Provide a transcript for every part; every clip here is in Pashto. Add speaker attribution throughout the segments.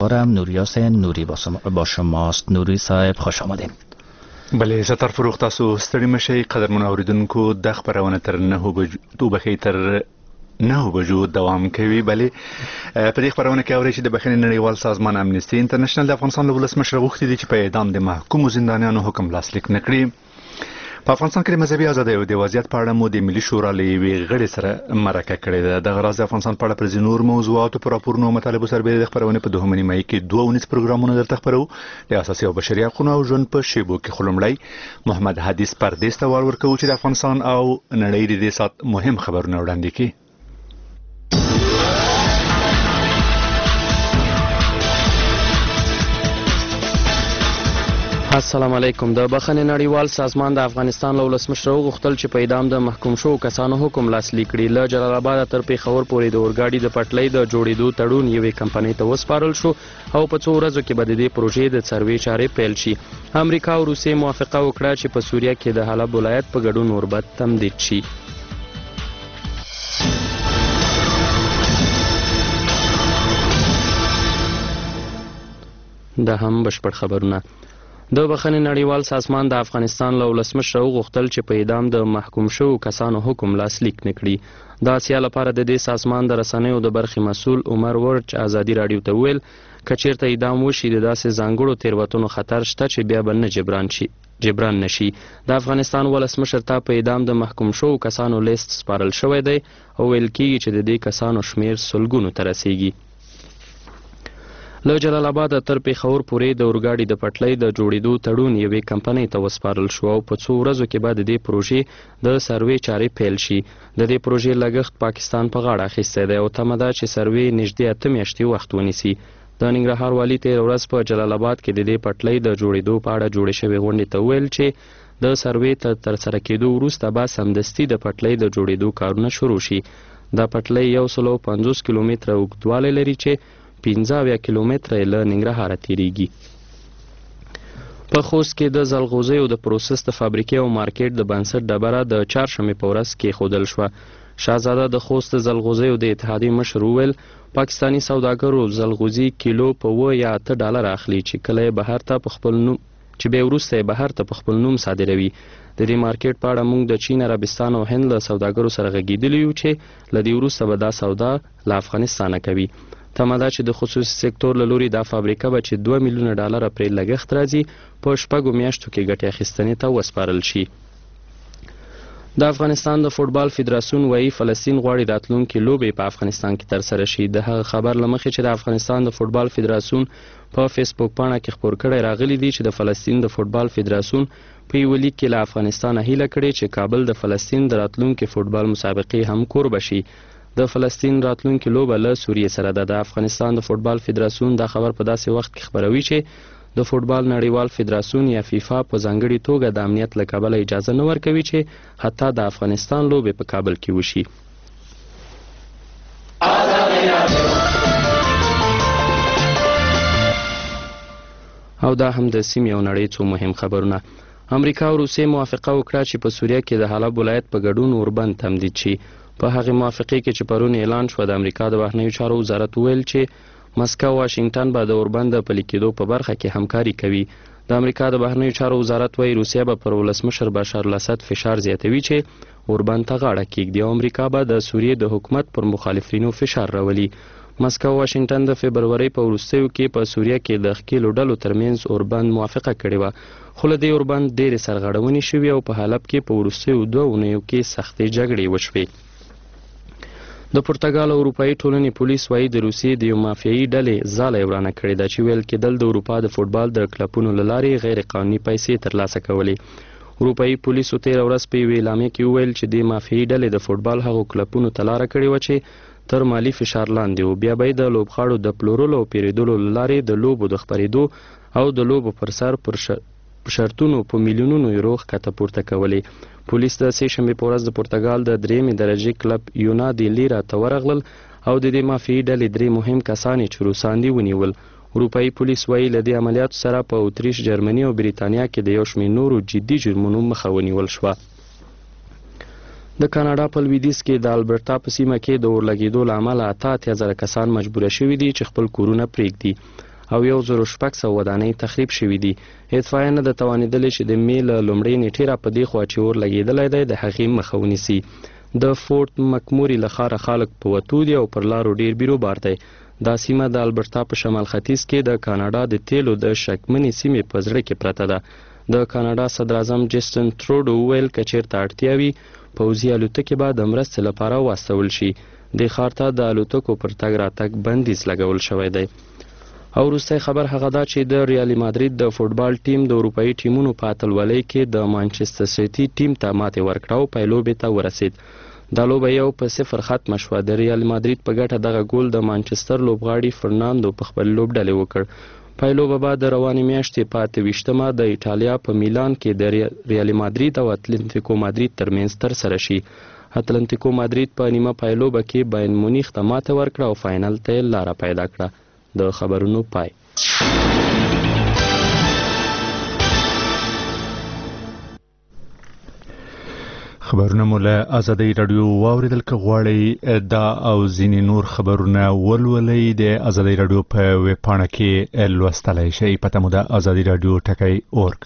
Speaker 1: نوری حسین نوری با شماست. نوری صاحب خوش آمدین.
Speaker 2: بله ستر فروغ، تاسو ستړي مشئ. قدرمنو اوریدونکو، د خبرونه تر 9 بجو دوام کوي. بله په دې خبرونه کې اورئ چې د بخښنې نړیوال سازمان امنیستي انټرنیشنل د افغانستان له ولسمشر غوښتي دي چې په اعدام د محکومو زندانیانو حکم لاسلیک نه کړي. په افغانستان کې د مذهبي ازادۍ او د وضعیت په اړه مو د ملي شورا له یوې غړي سره مرکه کړې ده. دغه راز د افغانستان په اړه پر ځینو نور موضوعاتو په راپورونو او مطالبو سربېره د خپرونې په 2 مای کې 2 ونیز پروګرامونه درته خپرو. د اساسي او بشري حقوقو او ژوند په شیبو کې خلمړی محمد حدیث پردیس ته ورکوو چې د افغانستان او نړۍ د دې سات مهم خبرونه وړاندې کړي.
Speaker 3: السلام علیکم. د بخښنې نړیوال سازمان د افغانستان له ولسمشر وغوښتل چې په اعدام د محکوم شوو کسانو حکم لاسلیک کړي. له جلال آباد تر پېښور پورې د اورګاډي د پټلۍ د جوړېدو تړون یوې کمپنۍ ته وسپارل شو او په 2 ورځو کې به د دې پروژې د سروې چارې پیل شي. امریکا او روسیې موافقه وکړه چې په سوریه کې د حلب ولایت په ګډون اوربند تمدید شي. دا هم بشپړ خبرونه. د بخښنې نړیوال سازمان د افغانستان له ولسمشر وغوښتل چې په اعدام د محکوم شوو کسانو حکم لاسلیک نه کړي. د اسیا لپاره د دې سازمان د رسنیو د برخې مسؤل عمر ورچ ازادي راډیو ته ویل که چیرته اعدام وشي د داسې ځانګړو تېروتنو خطر شته چې بیا به نه جبران نشي. د افغانستان ولسمشر ته په اعدام د محکوم شوو کسانو لیست سپارل شوی دی او ویل کېږي چې د دې کسانو شمیر سلګونو ته رسیږي. له جلال آباد تر پېښور پورې د اورګاډي د پټلۍ د جوړېدو تړون یوې کمپنۍ ته وسپارل شو او په 2 ورځو کې به د دې پروژې د سروې چارې پیل شي. د دې پروژې لګښت پاکستان په غاړه اخیستی دی او تمه ده چې سروې نږدې 8 میاشتې وخت ونیسي. د ننګرهار والي تېره ورځ په جلال آباد کې د دې پټلۍ د جوړېدو په اړه جوړې شوې غونډې ته وویل چې د سروې تر سره کېدو وروسته به سمدستي د پټلۍ د جوړېدو کارونه شروع شي. دا پټلۍ 150 کیلومتره اوږدوالی لري چې 15 کیلومتره له ننګرهاره تیریږي. په خوست کې د ځلغوزیو د پروسس د فابریکې او مارکیټ د بنسټ ډبره د چهارشنبې په ورځ کېښودل شوه. شهزاده د خوست د ځلغوزیو د اتحادیې مشر وویل پاکستاني سوداګرو ځلغوزي کیلو په 7 یا 8 ډالر اخلي چې کله یې بهر ته په خپل نوم چې بیا وروسته یې بهر ته په خپل نوم صادروي. د دې مارکیټ په اړه موږ د چین، عربستان او هند له سوداګرو سره غږېدلي یو چې له دې وروسته به دا سودا له افغانستانه کوي. تمه ده چې د خصوصي سکتور له لوري دا فابریکه به چې 2 میلیونه ډالره پرې لګښت راځي په 6 میاشتو کې ګټې اخیستنې ته وسپارل شي. د افغانستان د فوټبال فدراسیون وایي فلسطین غواړي راتلونکې لوبې په افغانستان کې ترسره شي. د هغه خبر له مخې چې د افغانستان د فوټبال فدراسیون په فیسبوک پاڼه کې خپور کړی راغلی دی چې د فلسطین د فوټبال فدراسیون په یوه لیک کې له افغانستانه هیله کړې چې کابل د فلسطین د راتلونکې فوټبال مسابقې هم کوربه شي. د فلسطین راتلونکې لوبه له سوریې سره ده. د افغانستان د فوټبال فدراسیون دا خبر په داسې وخت کې خپروي چې د فوټبال نړیوال فدراسیون یا فیفا په ځانګړې توګه د امنیت له کبله اجازه نه ورکوي چې حتی د افغانستان لوبې په کابل کې وشي. او دا هم د سیمې او نړۍ څو مهم خبرونه. امریکا او روسیې موافقه وکړه چې په سوریه کې د حلب ولایت په ګډون اوربند تمدید شي. په هغې موافقې کې چې پرون اعلان شوه د امریکا د بهرنیو چارو وزارت وویل چې مسکو او واشنګټن به د اوربند د پلي کېدو په برخه کې همکاري کوي. د امریکا د بهرنیو چارو وزارت وایي روسیه به پر ولسمشر بشار الاسد فشار زیاتوي چې اوربند ته غاړه کېږدي او امریکا به د سوریې د حکومت پر مخالفینو فشار راولي. مسکو او واشنګټن د فبرورۍ په وروستیو کې په سوریه کې د ښکېلو ډلو ترمنځ اوربند موافقه کړې وه خو له دې اوربند ډېرې سرغړونې شوې او په حلب کې په وروستیو 2 اونیو کې سختې جګړې وشوې. د پرتګال او اروپایي ټولنې پولیس وایي د روسیې د یو مافیایي ډلې ځاله یې ورانه کړې ده چې ویل کېدل د اروپا د فوټبال د کلبونو له لارې غیر قانوني پیسې ترلاسه کولې. اروپایي پولیسو تېره ورځ په یوې اعلامیه کې وویل چې دې مافیایي ډلې د فوټبال هغو کلبونو ته لاره کړې وه چې تر مالي فشار لاندې وو. بیا به یې د لوبغاړو د پلورلو او پیرودلو له لارې د لوبو د خپرېدو او د لوبو پر سر پر شرطونو په میلیونونو یورو ښکته پورته کولې. پولیس د سې شنبې په ورځ د پرتګال د 3مې درجې کلب یونا د لیرا ته ورغلل او د دې مافیایي ډلې 3 مهم کسان یې چې روسان دي ونیول. اروپایي پولیس وایي له دې عملیاتو سره په اتریش، جرمني او بریتانیا کې د یو شمېر نورو جدي جرمونو مخه ونیول شوه. د کاناډا په لویدیځ کې د البرټا په سیمه کې د اورلګېدو له امله 88,000 کسان مجبوره شوي دي چې خپل کورونه پرېږدي. او 1600 ودانۍ تخریب شوې دي. اطفائیه نه د توانېدلې چې د می له لومړۍ نیټې را په دې خوا چې اور لګېدلی دی د هغې مخه ونیسي. د فورت مکموري له ښاره خلک په وتو دي او پر لارو ډیر بیروبار دی. دا سیمه د البرټا په شمال ختیځ کې د کاناډا د تیلو د شکمنې سیمې په زړه کې پرته ده. د کاناډا صدر اعظم جسټن تروډو وویل که چیرته اړتیا وي پوځي الوتکې به د مرستې لپاره واستول شي. دې ښار ته د الوتکو پر تګ راتګ بندیز لګول شوی دی. او وروستی خبر هغه ده چې د ریال مادرید د فوټبال ټیم د اروپایي ټیمونو په اتلولۍ کې د مانچستر سیټي ټیم ته ماتې ورکړه او پایلوبې ته ورسید. دا لوبه 1-0 ختمه شوه. د ریال مادرید په ګټه دغه ګول د مانچستر لوبغاړي فرناندو په خپل لوبډلې وکړ. پایلوبه به د روانې میاشتې په 28مه د ایټالیا په میلان کې د ریال مادرید او اتلتیکو مادرید ترمنځ ترسره شي. اتلتیکو مادرید په نیمه پایلوبه کې باین مونیخ ته ماته ورکړه او فاینل ته لاره پیدا کړه. د خبرونو پای.
Speaker 2: خبرونه مو له آزادۍ رادیو واوریدل. که غواړئ دا او ځینې نور خبرونه ولولئ د آزادۍ رادیو په ویب پاڼه کې لوستلی شئ. پته مو ده آزادۍ رادیو ټکی .org.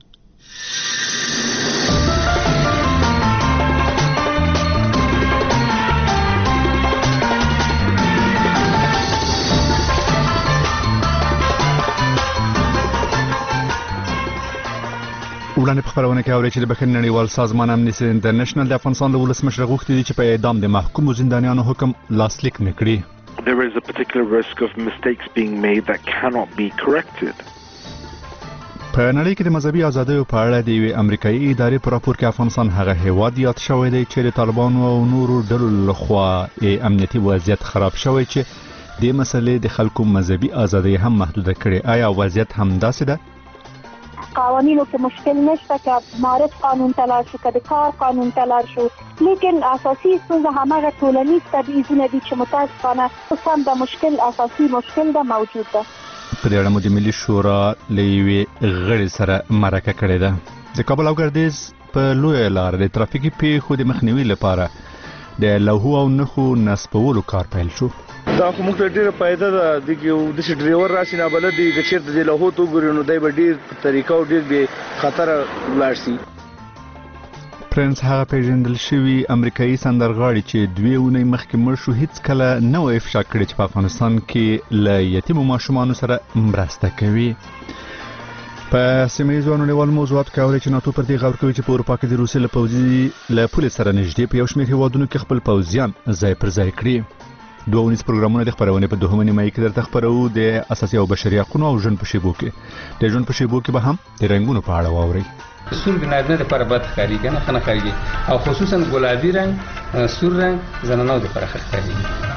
Speaker 2: وړاندې په خبرونه کې اوري چې د بخښنې نړیوال سازمان امنیستي انټرنیشنل د افغانستان له ولسمشر غوښتي دي چې په اعدام د محکومو زندانیانو حکم لاسلیک نه کړي.
Speaker 4: There is a particular risk of mistakes being made that cannot be corrected.
Speaker 2: په نړۍ کې د مذهبي ازادیو په اړه د یوې امریکایي ادارې په راپور کې افغانستان هغه هیواد یاد شوی دی چې د طالبانو او نورو ډلو لخوا امنیتي وضعیت خراب شوی چې د مسلې د خلکو مذهبي ازادي هم محدوده کړي. آیا وضعیت هم داسې ده؟
Speaker 5: قوانینو کې مشکل نشته که معرف قانون تلار شو که د کار قانون تلار شو، لیکن اساسي ستونزه هماغه ټولنیز تبعیضونه دي چې متاسفانه اوس هم د مشکل اساسي مشکل ده موجود ده.
Speaker 2: په دې اړه مو د ملي شورا له یوې غړي سره مرکه کړې ده. د کابل او ګردیز په لویه لار د ترافیکي پیښو د مخنیوي لپاره د لوحو او نښو نصبولو کار پیل شو.
Speaker 6: دا خو موږ ته ډیره فائدہ ده. د ډرایور راشي نه بلد دي چې چیرته د لوحو تو ګوري نو دای به ډیر طریقه او ډیر به خطر لاړ شي.
Speaker 2: پرنس هغه پیژندل شوی امریکایي سندرغاړي چې 2 اونۍ مخکې مړ شو هیڅ کله نه و افشا کړی چې په افغانستان کې له یتیمو ماشومانو سره مرسته کوي. په سیمه‌ییزو نړیوالو موضوعاتو کې اوري چې ناتو پر دې غور کوي چې په اروپا کې د روسیې له پوځي له پولیس سره نږدې په یو شمېر هیوادونو کې خپل پوځیان ځای پر ځای کړي. دوه ونیز پروګرامونه د خبرونې په 2 نیمه کې درته خبرو د اساسي او بشري حقوقو او ژوند په شیبو کې. د ژوند په شیبو کې به هم د رنگونو په اړه واوري.
Speaker 7: سور بنادر لپاره بد ښکاري کنه خنه ښکاري او خصوصا ګلابي رنگ سور رنگ زنانو لپاره ښکاري.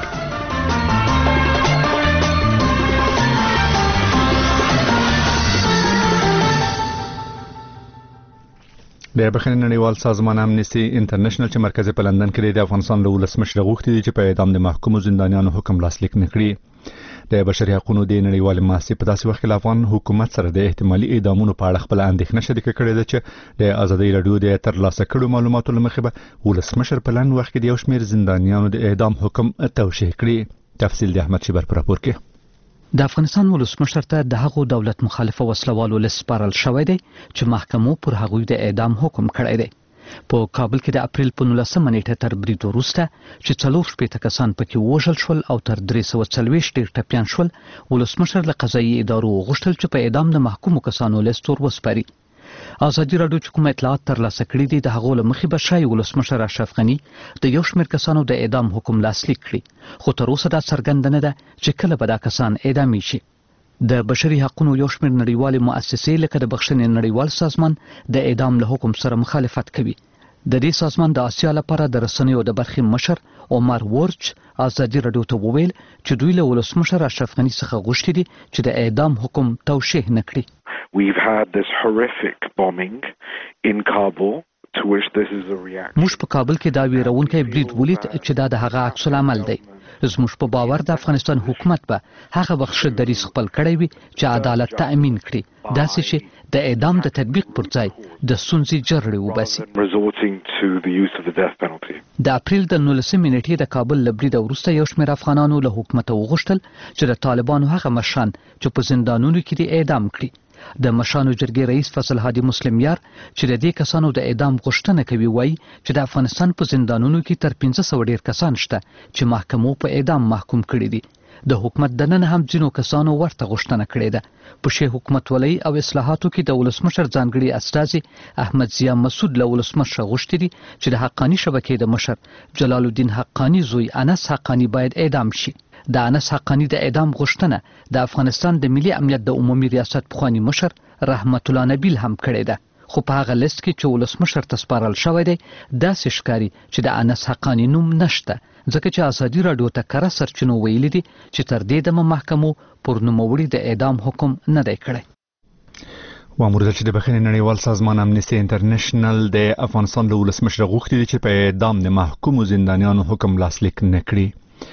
Speaker 2: د بخښنې نړیوال سازمان امنیستي انټرنیشنل چې مرکز په لندن کې د افغانستان له ولسمشر غوښتي دي چې په اعدام د محکومو زندانیانو حکم لاسلیک نه کړي. د بشري حقوقو د نړیوال محاسبې په داسې وخت کې افغان حکومت سره د احتمالي اعدامونو په اړه خپل اندېښنه شریکه کړې ده چې د آزادۍ رادیو د ترلاسه کړو معلوماتو لمخې به ولسمشر په لنډ وخت کې د یو شمېر زندانیانو د اعدام حکم توشیح کړي. تفصیل د احمد شیبر په راپور کې.
Speaker 8: د افغانستان ولسمشر ته د هغو دولت مخالفه وسلوالو لسپارل شوی دی چې محکمو پر هغوی د اعدام حکم کړی دی. په کابل کې د اپریل په 19 نیټه تر برید وروسته چې 4 کسان پکې وژل شول او تر 340 ډیر ټپیان شول، ولسمشر له قضایي ادارو غوښتل چې په اعدام د محکومو کسانو لیست وسپاري. آزادي راډیو چې کوم اطلاعات ترلاسه کړي دي د هغو له مخې به شایي ولسمشر اشرف غني د یو شمېر کسانو د اعدام حکم لاسلیک کړي، خو تر اوسه دا څرګنده نه ده چې کله به دا کسان اعدامي شي. د بشري حقوقو یو شمېر نړیوالې مؤسسې لکه د بخښنې نړیوال سازمان د اعدام له حکم سره مخالفت کوي. د دې سازمان د آسیا لپاره د رسنیو د برخې مشر عمر ورچ آزادي راډیو ته وویل چې دوی له ولسمشر اشرف غني څخه غوښتي دي چې د اعدام حکم توشیح نه کړي.
Speaker 4: We've had this horrific bombing in Kabul to which this is a reaction.
Speaker 8: موږ په کابل کې دا ویرونکی برید ولید چې دا د هغه عکس العمل دی. زموږ په باور د افغانستان حکومت به هغه وخت ښه دریځ خپل کړی وي چې عدالت تأمین کړي، داسې چې د اعدام د تطبیق پر ځای د ستونزې جرړې وباسي. د اپریل د 19 نیټې د کابل له بریده وروسته یو شمېر افغانانو له حکومته وغوښتل چې د طالبانو هغه مشران چې په زندانونو کې دي اعدام کړي. د مشرانو جرګې رئیس فضل هادي مسلم یار چې د دې کسانو د اعدام غوښتنه کوي وایي چې د افغانستان په زندانونو کې تر 1500 ډیر کسان شته چې محکمو په اعدام محکوم کړي دي. د حکومت دننه هم ځینو کسانو ورته غوښتنه کړې ده. په شی حکومت ولۍ او اصلاحاتو کې د ولسمشر ځانګړي استازي احمد ضیا مسعود له ولسمشر غوښتي دي چې د حقانی شبکې د مشر جلال الدین حقانی زوی انس حقانی باید اعدام شي. د انس حقانی د اعدام غوښتنه د افغانستان د ملي امنیت د عمومي ریاست پخوانی مشر رحمت الله نبیل هم کړې ده، خو په هغه لیست کې چې ولسمشر ته سپارل شوی دی داسې ښکاري چې د انس حقانی نوم نشته، ځکه چې ازادي راډیو ته کره سرچینو ویلي دي چې تر دې دمه محکمو پر نوموړي د اعدام حکم نه دی کړی.
Speaker 2: وامور چې د بخښنې نړیوال سازمان امنیستي انټرنیشنل د افغانستان له ولسمشر غوښتي دي چې په اعدام د محکومو زندانیانو حکم لاسلیک نه کړي.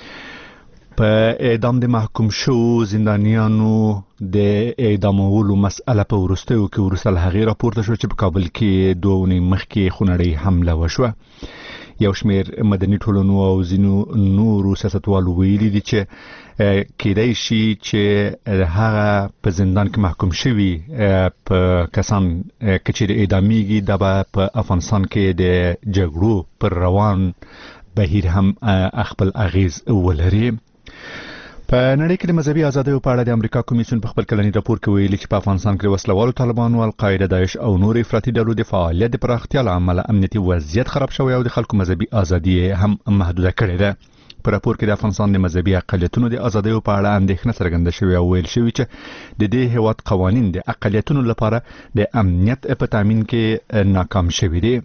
Speaker 2: په اعدام د محکوم شو زندانیانو د اعدامولو مسأله په وروستیو کې وروسته له هغې راپورته شو چې په کابل کې 2 اونۍ مخکې خونړۍ حمله وشوه. یو شمېر مدني ټولنو او ځینو نورو سیاستوالو ویلي دي چې کېدای شي چې هغه په زندان کې محکوم شوي په کسان که چیرې اعدامیږي دا به په افغانستان کې د جګړو پر روان بهیر هم خپل اغیز ولري. په نړۍ کې د مذهبي ازادیو په اړه د امریکا کمیسیون په خپل کلني راپور کې ویلي چې په افغانستان کې د وسلوالو طالبانو، القاعده، داعش او نور افراطي ډلو د فعالیت د پراختیا له امله امنیتي وضعیت خراب شوی او د خلکو مذهبي ازادي هم محدوده کړې ده. په راپور کې د افغانستان د مذهبي اقلیتونو د ازادیو په اړه اندېښنه څرګنده شوې او ویل شوی چې د دې هیواد قوانین د اقلیتونو لپاره د امنیت په تامین کې ناکام شوي دي.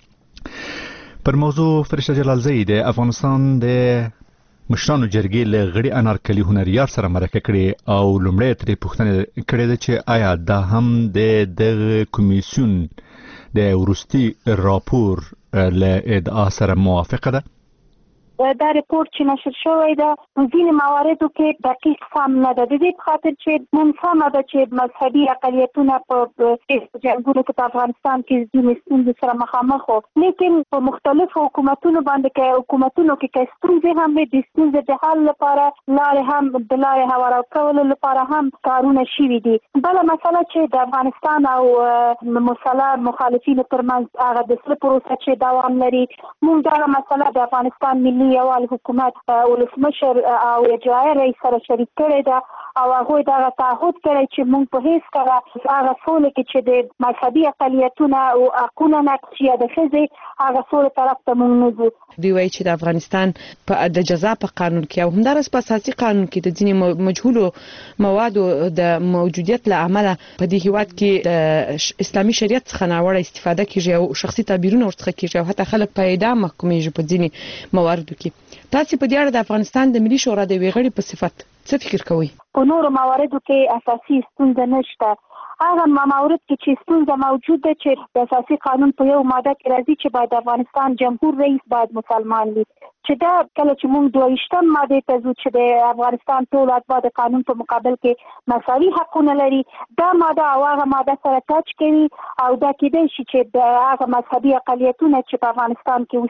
Speaker 2: پر موضوع فرشته جلالزئی د افغانستان د مشرانو جرګې له غړي انارکلي هنریار سره مرکه کړې او لومړی ترې پوښتنه کړې ده چې آیا دا هم د دغه کمیسیون د وروستي راپور له ادعا سره موافقه ده؟
Speaker 5: دا رپورت چې نشر شوی ده ځینې مواردو کې دقیق سم نه ده، د دې په خاطر چې منسمه ده چې مذهبي اقلیتونه په جنګونو کې په افغانستان کې ځینې ستونزې سره مخامخ وو، لیکن په مختلفو حکومتونو باندې کې ستونزې هم د ستونزې د حل لپاره لارې هم د لارې هوارو کولو لپاره هم کارونه شوي دي. بله مسله چې د افغانستان او مسلح مخالفینو ترمنځ هغه د صلح پروسه چې دوام لري، موږ دغه مسله د افغانستان ملي یوال حکومت ولسمشر او اجرائیه رئیس سره شریک کړی ده او هغوی دغه تعهد کړی چې موږ په هیڅ کله هغه سولې کې چې د مذهبي اقلیتونه او حقونه نقض یا د ښځې هغه سولې طرف ته موږ نه ځو.
Speaker 9: دوی وایي چې د افغانستان د جزا په قانون کې او همدارس په اساسي قانون کې د ځینې مجهولو موادو د موجودیت له امله په دې هیواد کې د اسلامي شریعت څخه ناوړه استفاده کیږي او شخصي تعبیرونه ورڅخه کیږي او حتی خلک په اعدام محکومیږي په ځینې مواردو کې. تاسو په دې اړه د افغانستان د ملي شورا د ویغړي په صفت څه فکر کوئ؟
Speaker 5: په نورو مواردو کې اساسي ستونزه نشته. هغه موارد کې چې ستونزه موجود ده چې د اساسي قانون په یو ماده کې راځي چې باید د افغانستان جمهور رئیس باید مسلمان وي، چې دا کله چې موږ 22 ماده ته ځو چې د افغانستان ټول اتباع د قانون په مقابل کې مساوي حقونه لري، دا ماده او هغه ماده سره ټچ کوي او دا کېدای شي چې د هغه مذهبي اقلیتونه چې په افغانستان کې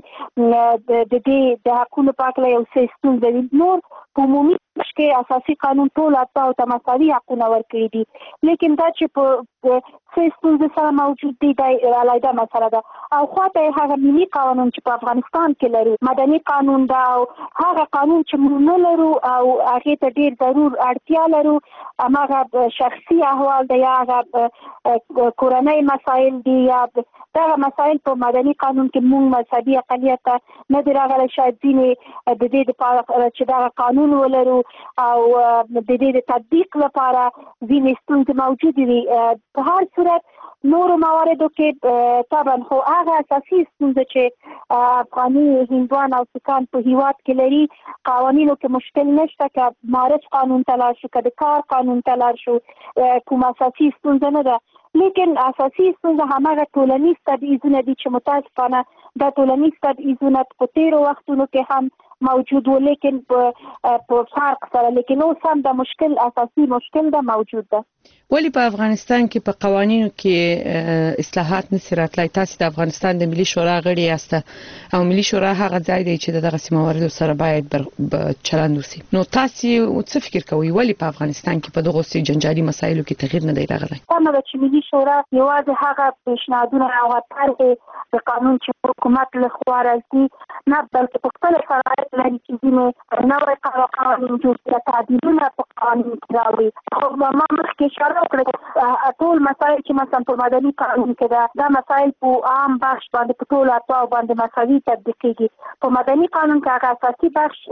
Speaker 5: اوسېږي د دې د حقونو په اړه یو څه ستونزه وي. نور په عمومي کې اساسي قانون ټول اتباع ته مساوي حقونه ورکړي دي، لیکن دا چې په څه ستونزه سره موجود دي دا علیحده مسله ده. او خواته هغه ملي قانون چې په افغانستان کې لرو، مدني قانون دا او هغه قانون چې موږ نه لرو او هغه ته ډیر ضرور اړتیا لرو، هغه شخصي احوال دی یا هغه کورنۍ مسایل دي یا دغه مسایل په مدني قانون کې موږ مذهبي اقلیت ته نه دی راغلی. شاید ځینې د دې لپاره چې دغه قانون ولرو او د دې د تطبیق لپاره ځینې ستونزې موجودې دي. په هر صورت نورو مواردو کې طبعا خو هغه اساسي ستونزه چې افغاني هندوان او سیکان په هیواد کې لري، قوانینو کې مشکل نشته که معرف قانون ته لاړ شو که د کار قانون ته لاړ شو، کوم اساسي ستونزه نه ده. لیکن اساسي ستونزه هماغه ټولنیز تبعیضونه دي چې متاسفانه دا ټولنیز تبعیضونه په تیرو وختونو کې هم موجود و لیکن په فرق سره، لیکن اوس هم د مشکل اساسي مشکل ده موجود ده.
Speaker 9: ولی په افغانستان کې په قوانینو کې اصلاحات نشي راتلای؟ تاسو د افغانستان د ملي شورا غړي یاست او ملي شورا هغه ځای دی چې دغه سیموارد سره باید چلند وسی. نو تاسو څه فکر کوئ ولی په افغانستان کې په دغه سي جنجالي مسایلو کې تغییر نه دی راغلی؟
Speaker 5: کومه چې ملي شورا یوازې هغه پیشنهادونه او طرحې د قانون چې حکومت له خوا راځي نه، بلکې په خپل شرایط لري چې ځینې نوې قوانین جوړ کړي، تعدیلونه په قانون کې راوړي. خو ما مخکې اشاره وکړه ټول مسایل چې مثلا په مدني قانون کې دا مسایل په عام بخش باندې په ټول اتاو باندې مساوي تطبیق کیږي. په مدني قانون کې هغه اساسي بخش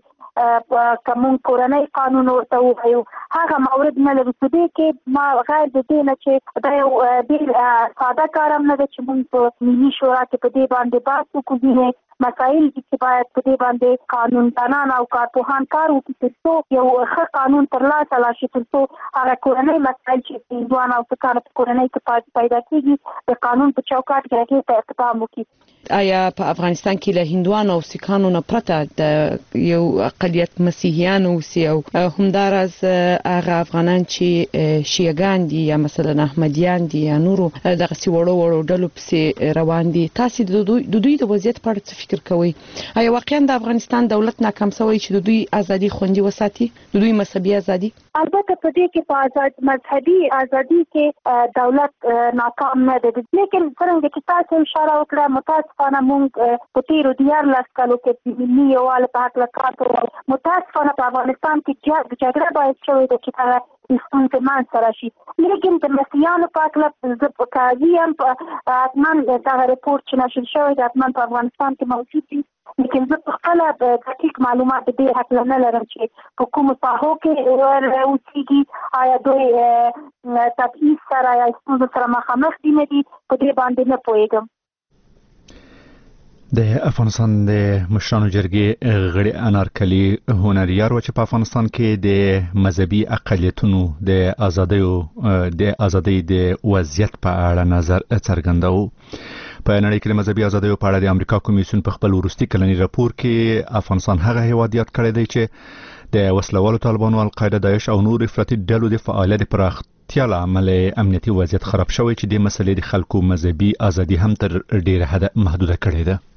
Speaker 5: چې کوم کورنۍ قانون ورته وایو هغه مورد نه لري. په دې کې ما غیر د دې نه چې دا یو ډېر ساده کار هم نه ده چې موږ په ملي شورا کې په دې باندې بحث وکړو. مسایل چې باید په دې باندې قانون دانان او کارپوهان کار وکړي ترڅو یو ښه قانون ترلاسه راشي، ترڅو هغه کورنۍ مسایل چې ځوان او سکان په کورنۍ کې پیدا کیږي د قانون په چوکاټ کې هغې ته اقدام وکړي.
Speaker 9: آیا په افغانستان کې له هندوانو او سیکانو نه پرته د یو اقلیت مسیحیان اوسي او همدارز هغه افغانان چې شیعاګان دي یا مثلا احمدیان دي یا نورو دغه سی وړو ډلو پسې روان دي، تاسو د دوی د وضعیت په اړه فکر کوئ؟ آیا واقعا د افغانستان دولت ناکام شوی چې د دوی ازادي خوندي وساتي، د دوی مذهبي ازادي؟
Speaker 5: البته په دې کې په مذهبي ازادي کې دولت ناکام نه دی، لیکن څنګه چې تاسو اشاره وکړه متاسفانه موږ په تیرو 14 کالو کې ملي یووالی په هکله کار کوو. متاسفانه په افغانستان کې جګړه باعث شوې ده چې هغه ستونزې منځته راشي. لیکن د مسیحیانو په هکله زه قاضي یم، حتما دغه رپورټ چې نشر شوی دی حتما په افغانستان کې موجود دی، لیکن زه په خپله دقیق معلومات د دې هکله نه لرم چې په کومو ساحو کې اوسېږي، آیا دوی تبعیض سره یا ستونزو سره مخامخ دي نه دي، په دې باندې نه پوهېږم.
Speaker 2: د افغانستان د مشرانو جرګې غړي انارکلي هنریار و چې په افغانستان کې د مذهبي اقلیتونو د ازادۍ د وضعیت په اړه نظر څرګنداوه. په نړۍ کې د مذهبي ازادۍ په اړه د امریکا کمیسیون په خپل وروستي کلنی راپور کې افغانستان هغه هیواد یاد کړی دی چې د وسلوالو طالبانو، القاعده، داعش او نور افراطي ډلو د فعالیت پراختیا له امله امنیتي وضعیت خراب شوی چې د مسلې د خلکو مذهبي ازادي هم تر ډیره حد محدوده کړې ده.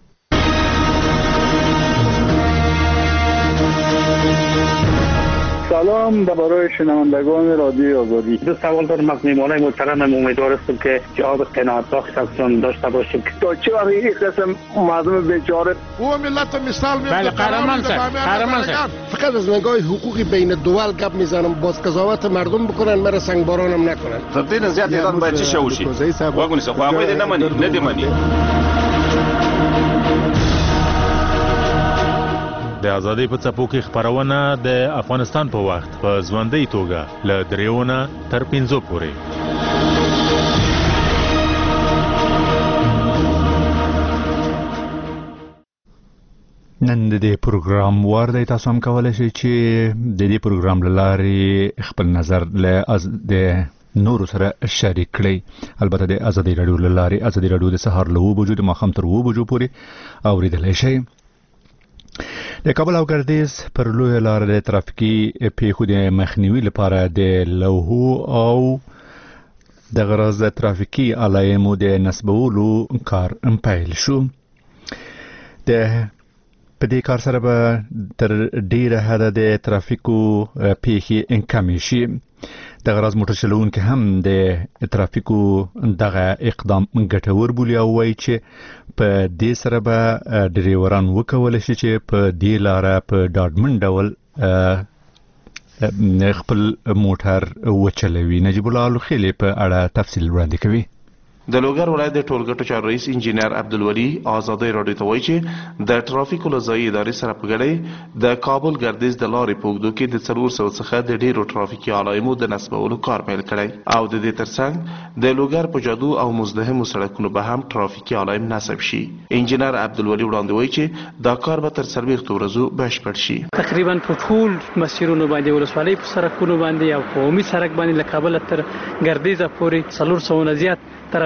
Speaker 10: سلام برای شنوندگان رادیو آزادی.
Speaker 11: دو سوال دارم از میهمانان محترمم، امیدوار هستم که جواب قناعت بخشتون داشته باشیم.
Speaker 10: تا چه وقت این قسم مردم بیچاره
Speaker 12: او ملت مثال میاد.
Speaker 11: بله قهرمان صاحب
Speaker 12: فقط از نگاه حقوقی بین دول گپ میزنم، باز قضاوت مردم بکنن، مرا سنگبارانم نکنن.
Speaker 13: تبدیل زیاد ایران باید چه شوشی واگونی سه خو هغه نه منی.
Speaker 14: د ازادۍ په څپو کې خبرونه د افغانستان په وخت په ژوندۍ توګه له 3 تر 5 پورې.
Speaker 2: نن د دې پروګرام وارد تاسو هم کولای شئ چې د دې پروګرام لارې خپل نظر له نورو سره شریک کړئ. البته د ازادي رادیو لارې ازادي رادیو د سهار له 2 بجو د ماښام تر 2 بجو پورې اوریدلای شئ. د کابل او ګردیز پر لوی لار د ترافیکي پیښو د مخنیوي لپاره د لوحو او د غرض ترافیکي علایمو د نصبولو کار پیل شو. د په دې کار سره به تر ډیره حد د ترافیکو پیښې کمې شي. د غرض موټر چلوونکي هم د ترافیکو دغه اقدام ګټور بولي او وایي چې په دې سره به ډریوران وکولی شي چې په دې لاره په ډاډمن ډول خپل موټر وچلوي. نجیب الله الخیلی په اړه تفصیل وړاندې کوي.
Speaker 15: د لوګر ولایت د ټولګټو چارو رئیس انجینر عبدالولي آزادۍ راډیو ته وایي چې د ترافیکو لزایي ادارې سره په ګډه د کابل ګردیز د لارې په اوږدو کې د 400 څخه د ډیرو ترافیکي علایمو د نصبولو کار پیل کړی او د دې ترڅنګ د لوګر په جادو او مزدحمو سړکونو به هم ترافیکي علایم نصب شي. انجینر عبدالولي وړاندې وایي چې دا کار به تر 40 ورځو بشپړ شي.
Speaker 16: تقریبا په ټول مسیرونو باندې ولسوالۍ په سړکونو باندې او قومي سړک باندې له کابل تر ګردیز پورې 400 نه زیات طرف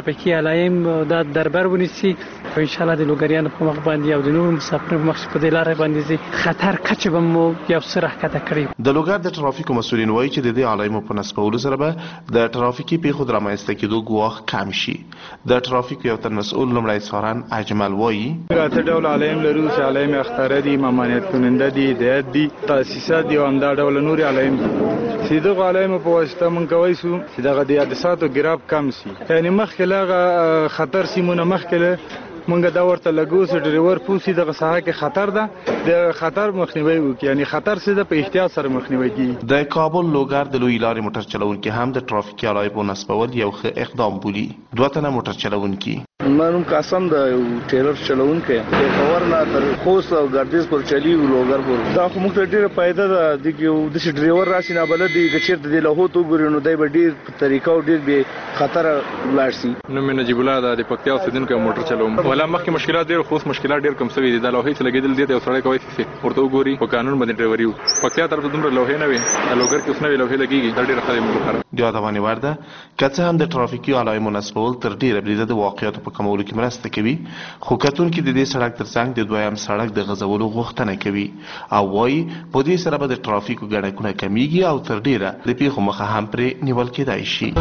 Speaker 16: ترافیکي علایم د دربر ونیسي او ان شاء الله د لوګریانو په مخ باندې او د نورو مسافرانو په مخ په دې لارې باندې خطر کچه به مو یو څه راښکته کړي.
Speaker 15: د لوګر د ترافیکو مسؤلین وایي چې د دې علایمو په نصبولو سره به د ترافیکي پیښو د رامنځته کېدو ګواښ کم شي. د ترافیکو یو تن مسؤل لومړی څارن اجمل وایي
Speaker 17: اته ډول علایم لرو چې علایم اختاره دي، ممانعت کننده دي، هدایت دي، تاسیسات دي او همدا ډول نور علایم دي. سیده علایم په واسطه مونږ کوي چې دغه د حادثاتو ګراب کم سي. یعنی مخکې لاغه خطر سیمونه مخکې مونږ دا ورته لګو چې ډرایور پوسی دغه ساحه کې خطر ده، د خطر مخنیوي وکړي، یعنی خطر سره په احتیاط سره مخنیوي کیږي.
Speaker 15: د کابل لوګر د لوی لارې موټر چلونکي هم د ترافیکي علایمو نصبول یو ښه اقدام بولي. دوه تنه موټر چلونکي
Speaker 6: منم قسم د ټیلر چلونکي خبر نه تر خوست او ګردیز پر چلی لوګر پر دا خو موږ ډیره فائدہ ده د دې ډرایور راشي نه بلد دي چې چیرته دی له هوتو ګوري نو دای به ډیر طریقو ډیر به خطر لاړ شي.
Speaker 18: نو مې نجیب الله د پکتیا اوسیدونکو موټر چلوم ولا مخکې مشکلات ډیر خوست مشکلات ډیر کم شوي دي. د لوهې چې لګیدل دي یو سړی کوي چې ورته وګوري په قانون باندې ډرایوري پکتیا طرف دومره لوهې نه وي، لوګر کې اوس نه وي لوهې لګيږي دا ډیره خلک مخره
Speaker 15: د یادونه ورده کته هم د ترافیکي علایمو نصبول تر ډیره بریده د واقعیتو په کمولو کې مرسته کوي. خو کتونکو د دې سړک ترڅنګ د دویم سړک د غزولو غوښتنه کوي او وایي په دې سره به د ترافیکو ګڼکونه کمیږي او تر ډیره د پیښو مخه هم پرې نیول کېدای شي.